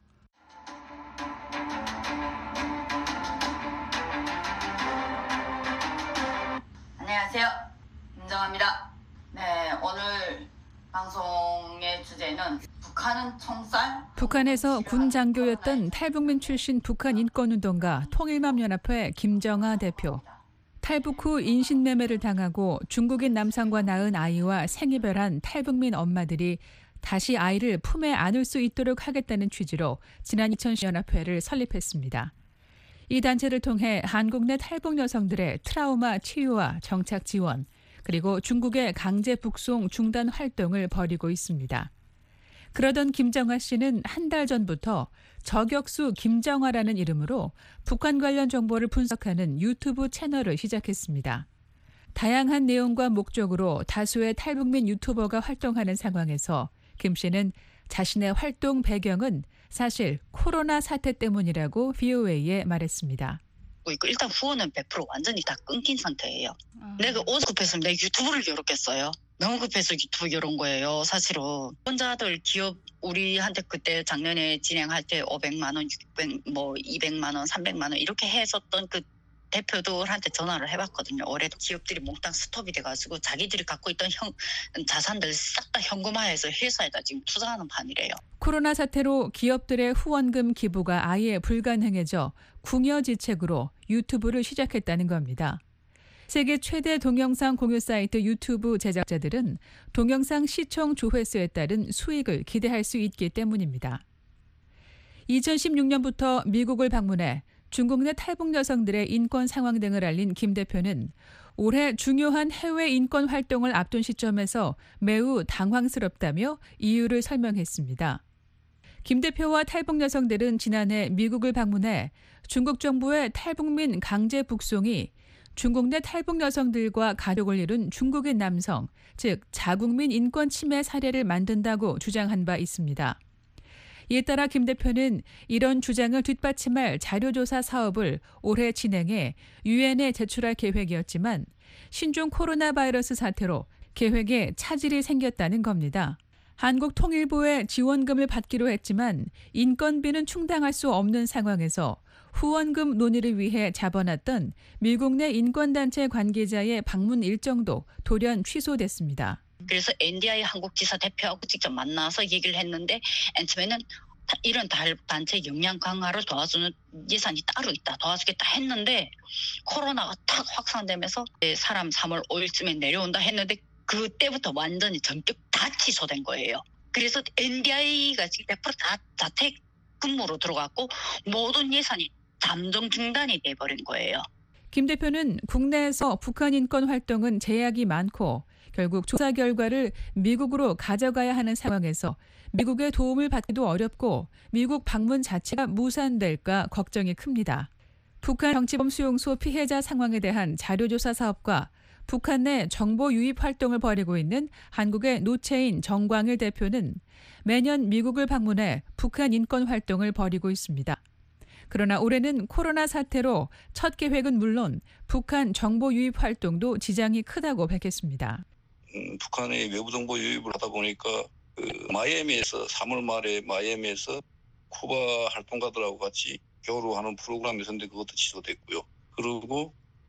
안녕하세요. 김정아입니다. 네, 오늘 방송의 주제는 북한은 총살? 북한에서 군 장교였던 탈북민 출신 북한 인권운동가 통일맘연합회 김정아 대표. 탈북 후 인신매매를 당하고 중국인 남성과 낳은 아이와 생이별한 탈북민 엄마들이 다시 아이를 품에 안을 수 있도록 하겠다는 취지로 지난 2010년 연합회를 설립했습니다. 이 단체를 통해 한국 내 탈북 여성들의 트라우마 치유와 정착 지원, 그리고 중국의 강제 북송 중단 활동을 벌이고 있습니다. 그러던 김정아 씨는 한 달 전부터 저격수 김정아라는 이름으로 북한 관련 정보를 분석하는 유튜브 채널을 시작했습니다. 다양한 내용과 목적으로 다수의 탈북민 유튜버가 활동하는 상황에서 김 씨는 자신의 활동 배경은 사실 코로나 사태 때문이라고 VOA에 말했습니다. 있고 일단 후원은 100% 완전히 다 끊긴 상태예요. 내가 옷 급해서 내 유튜브를 열었겠어요. 너무 급해서 유튜브 열은 거예요. 사실은 혼자들 기업 우리한테 그때 작년에 진행할 때 500만 원, 600, 200만 원, 300만 원 이렇게 했었던 그 대표들한테 전화를 해봤거든요. 올해 기업들이 몽땅 스톱이 돼가지고 자기들이 갖고 있던 자산들 싹 다 현금화해서 회사에다 지금 투자하는 판이래요. 코로나 사태로 기업들의 후원금 기부가 아예 불가능해져 궁여지책으로 유튜브를 시작했다는 겁니다. 세계 최대 동영상 공유 사이트 유튜브 제작자들은 동영상 시청 조회수에 따른 수익을 기대할 수 있기 때문입니다. 2016년부터 미국을 방문해 중국 내 탈북 여성들의 인권 상황 등을 알린 김 대표는 올해 중요한 해외 인권 활동을 앞둔 시점에서 매우 당황스럽다며 이유를 설명했습니다. 김 대표와 탈북 여성들은 지난해 미국을 방문해 중국 정부의 탈북민 강제 북송이 중국 내 탈북 여성들과 가족을 이룬 중국인 남성, 즉 자국민 인권 침해 사례를 만든다고 주장한 바 있습니다. 이에 따라 김 대표는 이런 주장을 뒷받침할 자료조사 사업을 올해 진행해 유엔에 제출할 계획이었지만 신종 코로나 바이러스 사태로 계획에 차질이 생겼다는 겁니다. 한국통일부의 지원금을 받기로 했지만 인건비는 충당할 수 없는 상황에서 후원금 논의를 위해 잡아놨던 미국 내 인권단체 관계자의 방문 일정도 돌연 취소됐습니다. 그래서 NDI 한국 지사 대표하고 직접 만나서 얘기를 했는데 처음에는 이런 단체 역량 강화를 도와주는 예산이 따로 있다, 도와주겠다 했는데 코로나가 탁 확산되면서 사람 3월 5일쯤에 내려온다 했는데 그때부터 완전히 전격 다 취소된 거예요. 그래서 NDI가 지금 100% 다 자택 근무로 들어갔고 모든 예산이 잠정 중단이 돼버린 거예요. 김 대표는 국내에서 북한 인권 활동은 제약이 많고 결국 조사 결과를 미국으로 가져가야 하는 상황에서 미국의 도움을 받기도 어렵고 미국 방문 자체가 무산될까 걱정이 큽니다. 북한 정치범 수용소 피해자 상황에 대한 자료조사 사업과 북한 내 정보 유입 활동을 벌이고 있는 한국의 노채인 정광일 대표는 매년 미국을 방문해 북한 인권 활동을 벌이고 있습니다. 그러나 올해는 코로나 사태로 첫 계획은 물론 북한 정보 유입 활동도 지장이 크다고 밝혔습니다. 북한의 외부 정보 유입을 하다 보니까 마이애미에서 3월 말에 마이애미에서 쿠바 활동가들하고 같이 교류하는 프로그램이 있었는데 그것도 취소됐고요. 그리고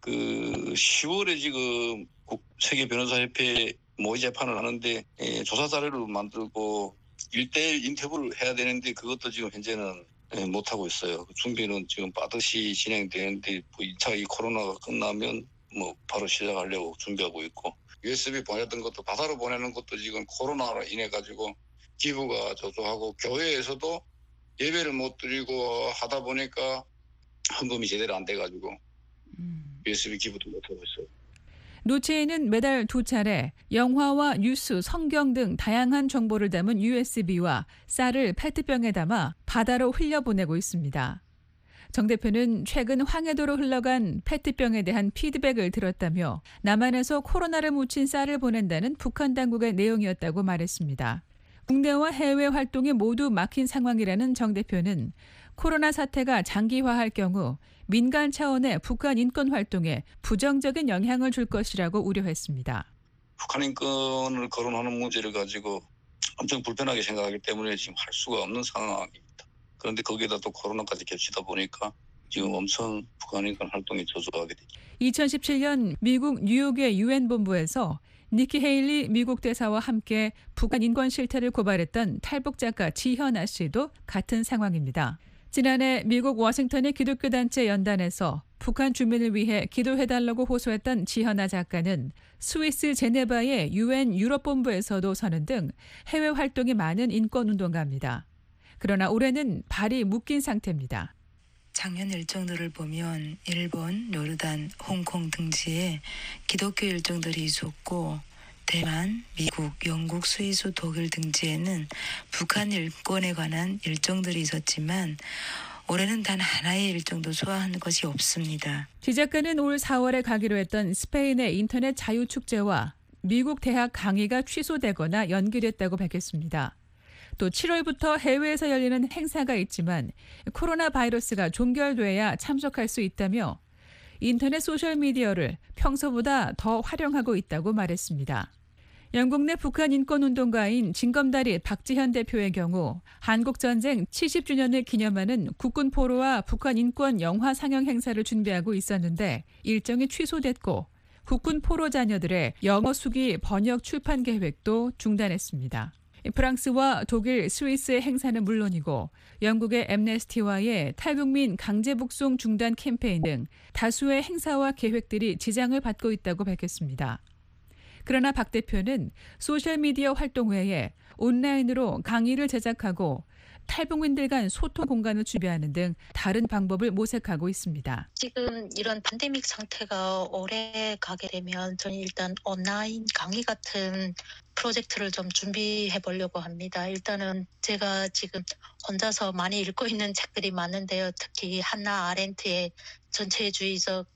10월에 지금 세계 변호사협회 모의 재판을 하는데 조사 자료를 만들고 1대1 인터뷰를 해야 되는데 그것도 지금 현재는 못하고 있어요. 준비는 지금 빠듯이 진행되는데 2차 이 코로나가 끝나면 바로 시작하려고 준비하고 있고 USB 보냈던 것도 바다로 보내는 것도 지금 코로나로 인해 가지고 기부가 저조하고 교회에서도 예배를 못 드리고 하다 보니까 헌금이 제대로 안 돼가지고 USB 기부도 못하고 있어요. 노체에는 매달 2차례 영화와 뉴스, 성경 등 다양한 정보를 담은 USB와 쌀을 페트병에 담아 바다로 흘려보내고 있습니다. 정 대표는 최근 황해도로 흘러간 페트병에 대한 피드백을 들었다며 남한에서 코로나를 묻힌 쌀을 보낸다는 북한 당국의 내용이었다고 말했습니다. 국내와 해외 활동이 모두 막힌 상황이라는 정 대표는 코로나 사태가 장기화할 경우 민간 차원의 북한 인권 활동에 부정적인 영향을 줄 것이라고 우려했습니다. 북한 인권을 거론하는 문제를 가지고 엄청 불편하게 생각하기 때문에 지금 할 수가 없는 상황입니다. 그런데 거기에다 또 코로나까지 겹치다 보니까 지금 엄청 북한 인권 활동이 저조하게 됐죠. 2017년 미국 뉴욕의 유엔 본부에서 니키 헤일리 미국 대사와 함께 북한 인권 실태를 고발했던 탈북 작가 지현아 씨도 같은 상황입니다. 지난해 미국 워싱턴의 기독교 단체 연단에서 북한 주민을 위해 기도해달라고 호소했던 지현아 작가는 스위스 제네바의 유엔 유럽 본부에서도 서는 등 해외 활동이 많은 인권운동가입니다. 그러나 올해는 발이 묶인 상태입니다. 작년 일정들을 보면 일본, 요르단, 홍콩 등지에 기독교 일정들이 있었고 대만, 미국, 영국, 스위스, 독일 등지에는 북한 인권에 관한 일정들이 있었지만 올해는 단 하나의 일정도 소화한 것이 없습니다. 지 작가는 올 4월에 가기로 했던 스페인의 인터넷 자유축제와 미국 대학 강의가 취소되거나 연기됐다고 밝혔습니다. 또 7월부터 해외에서 열리는 행사가 있지만 코로나 바이러스가 종결돼야 참석할 수 있다며 인터넷 소셜미디어를 평소보다 더 활용하고 있다고 말했습니다. 영국 내 북한 인권운동가인 진검다리 박지현 대표의 경우 한국전쟁 70주년을 기념하는 국군 포로와 북한 인권 영화 상영 행사를 준비하고 있었는데 일정이 취소됐고 국군 포로 자녀들의 영어 수기 번역 출판 계획도 중단했습니다. 프랑스와 독일, 스위스의 행사는 물론이고 영국의 엠네스티와의 탈북민 강제 북송 중단 캠페인 등 다수의 행사와 계획들이 지장을 받고 있다고 밝혔습니다. 그러나 박 대표는 소셜미디어 활동 외에 온라인으로 강의를 제작하고 탈북민들 간 소통 공간을 준비하는 등 다른 방법을 모색하고 있습니다. 지금 이런 팬데믹 상태가 오래 가게 되면 저는 일단 온라인 강의 같은 프로젝트를 좀 준비해 보려고 합니다. 일단은 제가 지금 혼자서 많이 읽고 있는 책들이 많은데요. 특히 한나 아렌트의 전체주의적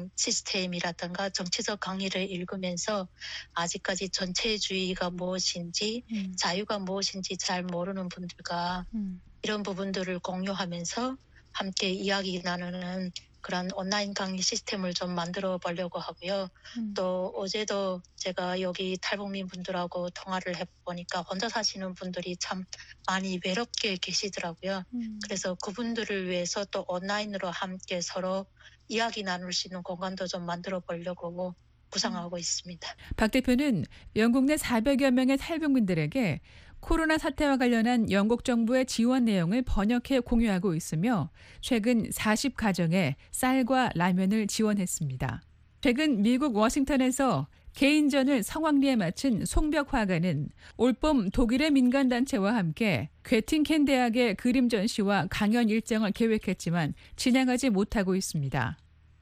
시스템이라든가 정치적 강의를 읽으면서 아직까지 전체주의가 무엇인지 자유가 무엇인지 잘 모르는 분들과 이런 부분들을 공유하면서 함께 이야기 나누는 그런 온라인 강의 시스템을 좀 만들어 보려고 하고요. 또 어제도 제가 여기 탈북민 분들하고 통화를 해보니까 혼자 사시는 분들이 참 많이 외롭게 계시더라고요. 그래서 그분들을 위해서 또 온라인으로 함께 서로 이야기 나눌 수 있는 공간도 좀 만들어 보려고 구상하고 있습니다. 박 대표는 영국 내 400여 명의 탈북민들에게 코로나 사태와 관련한 영국 정부의 지원 내용을 번역해 공유하고 있으며 최근 40가정에 쌀과 라면을 지원했습니다. 최근 미국 워싱턴에서 개인전을 성황리에 마친 송벽 화가는 올봄 독일의 민간단체와 함께 괴팅켄 대학의 그림 전시와 강연 일정을 계획했지만 진행하지 못하고 있습니다.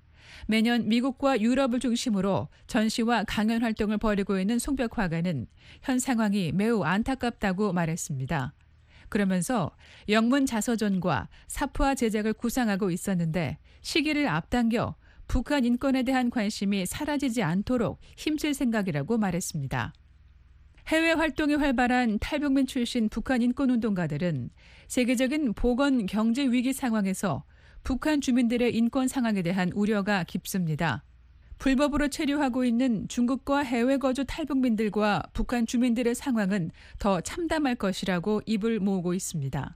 매년 미국과 유럽을 중심으로 전시와 강연 활동을 벌이고 있는 송벽 화가는 현 상황이 매우 안타깝다고 말했습니다. 그러면서 영문 자서전과 사푸화 제작을 구상하고 있었는데 시기를 앞당겨 북한 인권에 대한 관심이 사라지지 않도록 힘쓸 생각이라고 말했습니다. 해외 활동이 활발한 탈북민 출신 북한 인권운동가들은 세계적인 보건 경제 위기 상황에서 북한 주민들의 인권 상황에 대한 우려가 깊습니다. 불법으로 체류하고 있는 중국과 해외 거주 탈북민들과 북한 주민들의 상황은 더 참담할 것이라고 입을 모으고 있습니다.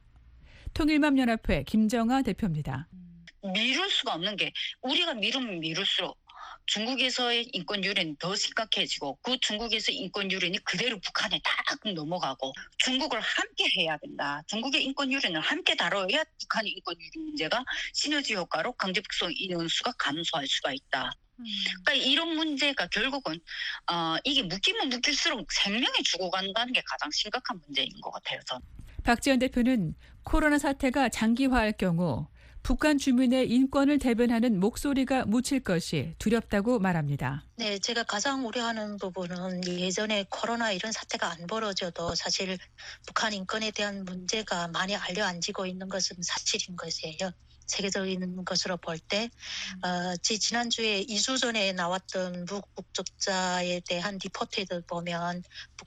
통일맘연합회 김정아 대표입니다. 미룰 수가 없는 게 우리가 미루면 미룰수록 중국에서의 인권 유린이 더 심각해지고 그 중국에서 인권 유린이 그대로 북한에 딱 넘어가고 중국을 함께 해야 된다. 중국의 인권 유린을 함께 다뤄야 북한의 인권 유린 문제가 시너지 효과로 강제북송 인원수가 감소할 수가 있다. 그러니까 이런 문제가 결국은 이게 묶이면 묶일수록 생명이 죽어간다는 게 가장 심각한 문제인 것 같아요. 저는. 박지원 대표는 코로나 사태가 장기화할 경우 북한 주민의 인권을 대변하는 목소리가 묻힐 것이 두렵다고 말합니다. 네, 제가 가장 우려하는 부분은 예전에 코로나 이런 사태가 안 벌어져도 사실 북한 인권에 대한 문제가 많이 알려앉히고 있는 것은 사실인 것이에요. 세계적인 것으로 볼 때 지난주에 2주 전에 나왔던 무국적자에 대한 리포트를 보면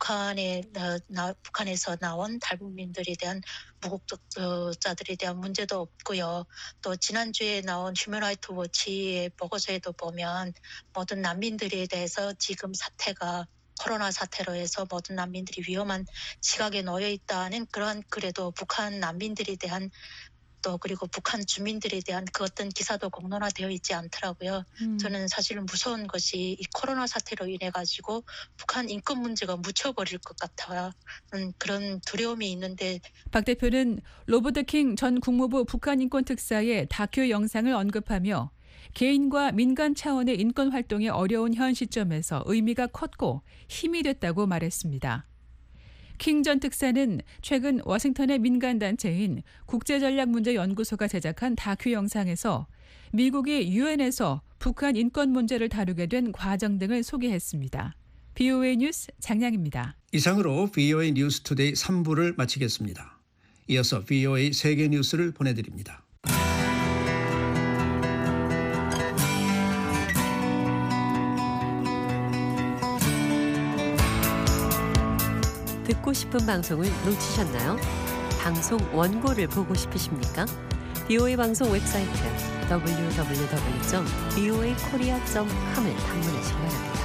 북한에서 나온 탈북민들에 대한 무국적자들에 대한 문제도 없고요. 또 지난주에 나온 휴먼라이트 워치의 보고서에도 보면 모든 난민들에 대해서 지금 사태가 코로나 사태로 해서 모든 난민들이 위험한 시각에 놓여 있다는 그러한 그래도 북한 난민들에 대한 또 그리고 북한 주민들에 대한 그 어떤 기사도 공론화되어 있지 않더라고요. 저는 사실 무서운 것이 이 코로나 사태로 인해 가지고 북한 인권 문제가 묻혀버릴 것 같아요. 그런 두려움이 있는데 박 대표는 로버트 킹 전 국무부 북한 인권 특사의 다큐 영상을 언급하며 개인과 민간 차원의 인권 활동이 어려운 현 시점에서 의미가 컸고 힘이 됐다고 말했습니다. 킹 전 특사는 최근 워싱턴의 민간단체인 국제전략문제연구소가 제작한 다큐 영상에서 미국이 유엔에서 북한 인권 문제를 다루게 된 과정 등을 소개했습니다. BOA 뉴스 장량입니다. 이상으로 BOA 뉴스투데이 3부를 마치겠습니다. 이어서 BOA 세계 뉴스를 보내드립니다. 듣고 싶은 방송을 놓치셨나요? 방송 원고를 보고 싶으십니까? BOA 방송 웹사이트 www.boakorea.com을 방문하시기 바랍니다.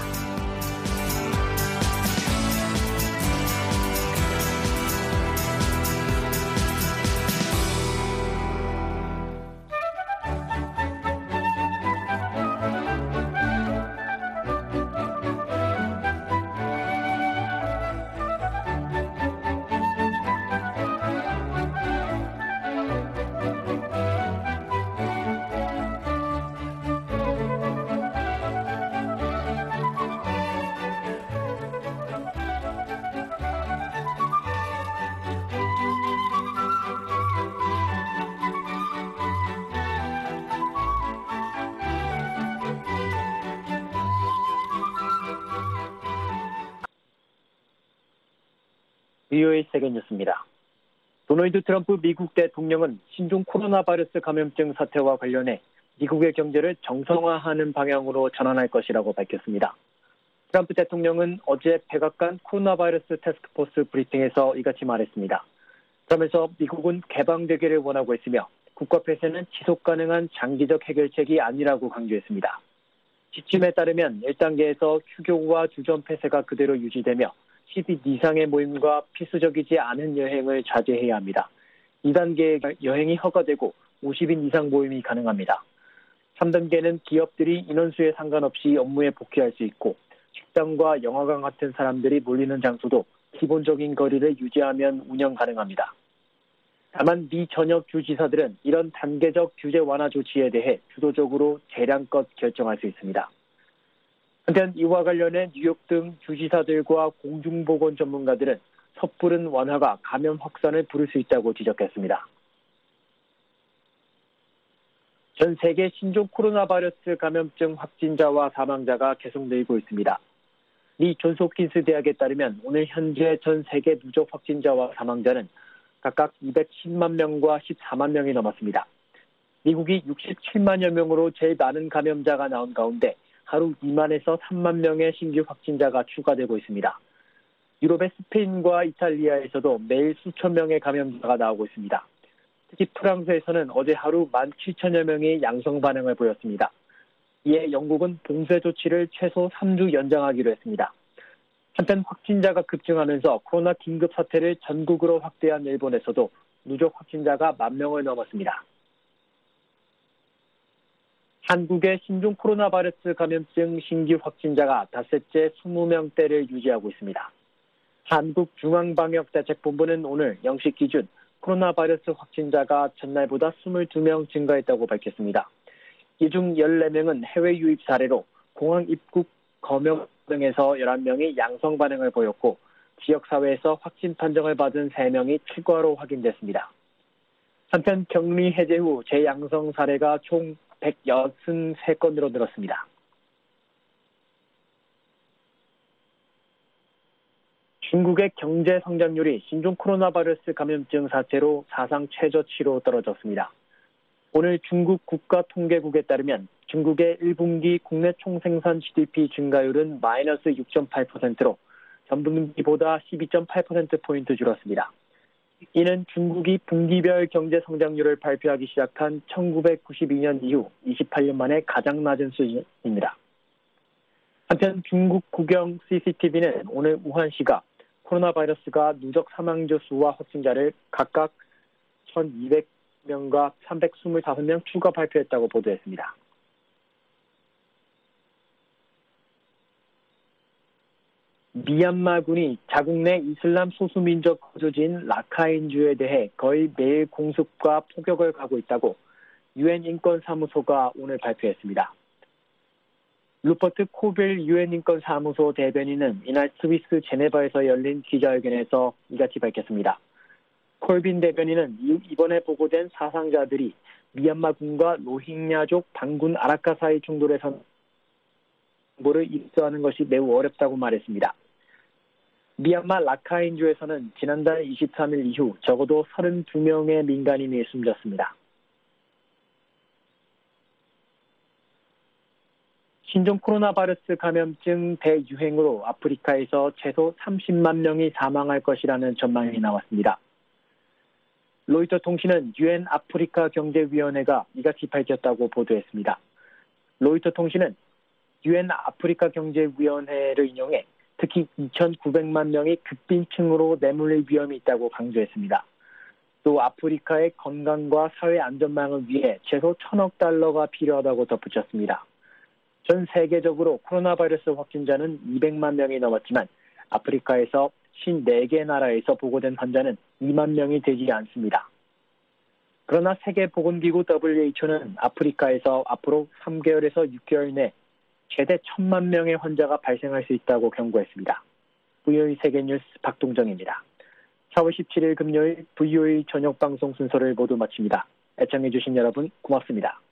VOA 세계뉴스입니다. 도널드 트럼프 미국 대통령은 신종 코로나 바이러스 감염증 사태와 관련해 미국의 경제를 정상화하는 방향으로 전환할 것이라고 밝혔습니다. 트럼프 대통령은 어제 백악관 코로나 바이러스 태스크포스 브리핑에서 이같이 말했습니다. 그러면서 미국은 개방되기를 원하고 있으며 국가 폐쇄는 지속 가능한 장기적 해결책이 아니라고 강조했습니다. 지침에 따르면 1단계에서 휴교와 주전 폐쇄가 그대로 유지되며 10인 이상의 모임과 필수적이지 않은 여행을 자제해야 합니다. 2단계 여행이 허가되고 50인 이상 모임이 가능합니다. 3단계는 기업들이 인원수에 상관없이 업무에 복귀할 수 있고 식당과 영화관 같은 사람들이 몰리는 장소도 기본적인 거리를 유지하면 운영 가능합니다. 다만 미 전역 주지사들은 이런 단계적 규제 완화 조치에 대해 주도적으로 재량껏 결정할 수 있습니다. 한편 이와 관련해 뉴욕 등 주지사들과 공중보건 전문가들은 섣부른 완화가 감염 확산을 부를 수 있다고 지적했습니다. 전 세계 신종 코로나 바이러스 감염증 확진자와 사망자가 계속 늘고 있습니다. 미 존스홉킨스 대학에 따르면 오늘 현재 전 세계 누적 확진자와 사망자는 각각 210만 명과 14만 명이 넘었습니다. 미국이 67만여 명으로 제일 많은 감염자가 나온 가운데 하루 2만에서 3만 명의 신규 확진자가 추가되고 있습니다. 유럽의 스페인과 이탈리아에서도 매일 수천 명의 감염자가 나오고 있습니다. 특히 프랑스에서는 어제 하루 17,000여 명이 양성 반응을 보였습니다. 이에 영국은 봉쇄 조치를 최소 3주 연장하기로 했습니다. 한편 확진자가 급증하면서 코로나 긴급 사태를 전국으로 확대한 일본에서도 누적 확진자가 10,000명을 넘었습니다. 한국의 신종 코로나 바이러스 감염증 신규 확진자가 닷새째 20명대를 유지하고 있습니다. 한국중앙방역대책본부는 오늘 0시 기준 코로나 바이러스 확진자가 전날보다 22명 증가했다고 밝혔습니다. 이 중 14명은 해외 유입 사례로 공항 입국 검역 등에서 11명이 양성 반응을 보였고 지역사회에서 확진 판정을 받은 3명이 추가로 확인됐습니다. 한편 격리 해제 후 재양성 사례가 총 163건으로 늘었습니다. 중국의 경제 성장률이 신종 코로나 바이러스 감염증 사태로 사상 최저치로 떨어졌습니다. 오늘 중국 국가통계국에 따르면 중국의 1분기 국내 총생산 GDP 증가율은 마이너스 6.8%로 전분기보다 12.8%포인트 줄었습니다. 이는 중국이 분기별 경제 성장률을 발표하기 시작한 1992년 이후 28년 만에 가장 낮은 수준입니다. 한편 중국 국영 CCTV는 오늘 우한시가 코로나 바이러스가 누적 사망자 수와 확진자를 각각 1,200명과 325명 추가 발표했다고 보도했습니다. 미얀마군이 자국 내 이슬람 소수민족 거주지인 라카인주에 대해 거의 매일 공습과 폭격을 가하고 있다고 유엔 인권사무소가 오늘 발표했습니다. 루퍼트 코빌 유엔 인권사무소 대변인은 이날 스위스 제네바에서 열린 기자회견에서 이같이 밝혔습니다. 콜빈 대변인은 이번에 보고된 사상자들이 미얀마군과 로힝야족 반군 아라카 사이 충돌에서 정보를 입수하는 것이 매우 어렵다고 말했습니다. 미얀마 라카인주에서는 지난달 23일 이후 적어도 32명의 민간인이 숨졌습니다. 신종 코로나 바이러스 감염증 대유행으로 아프리카에서 최소 30만 명이 사망할 것이라는 전망이 나왔습니다. 로이터 통신은 유엔 아프리카 경제위원회가 이같이 밝혔다고 보도했습니다. 로이터 통신은 유엔 아프리카 경제위원회를 인용해 특히 2,900만 명이 극빈층으로 내몰릴 위험이 있다고 강조했습니다. 또 아프리카의 건강과 사회 안전망을 위해 최소 1,000억 달러가 필요하다고 덧붙였습니다. 전 세계적으로 코로나 바이러스 확진자는 200만 명이 넘었지만 아프리카에서 54개 나라에서 보고된 환자는 2만 명이 되지 않습니다. 그러나 세계보건기구 WHO는 아프리카에서 앞으로 3개월에서 6개월 내 최대 1,000만 명의 환자가 발생할 수 있다고 경고했습니다. VOA 세계뉴스 박동정입니다. 4월 17일 금요일 VOA 저녁 방송 순서를 모두 마칩니다. 애청해주신 여러분 고맙습니다.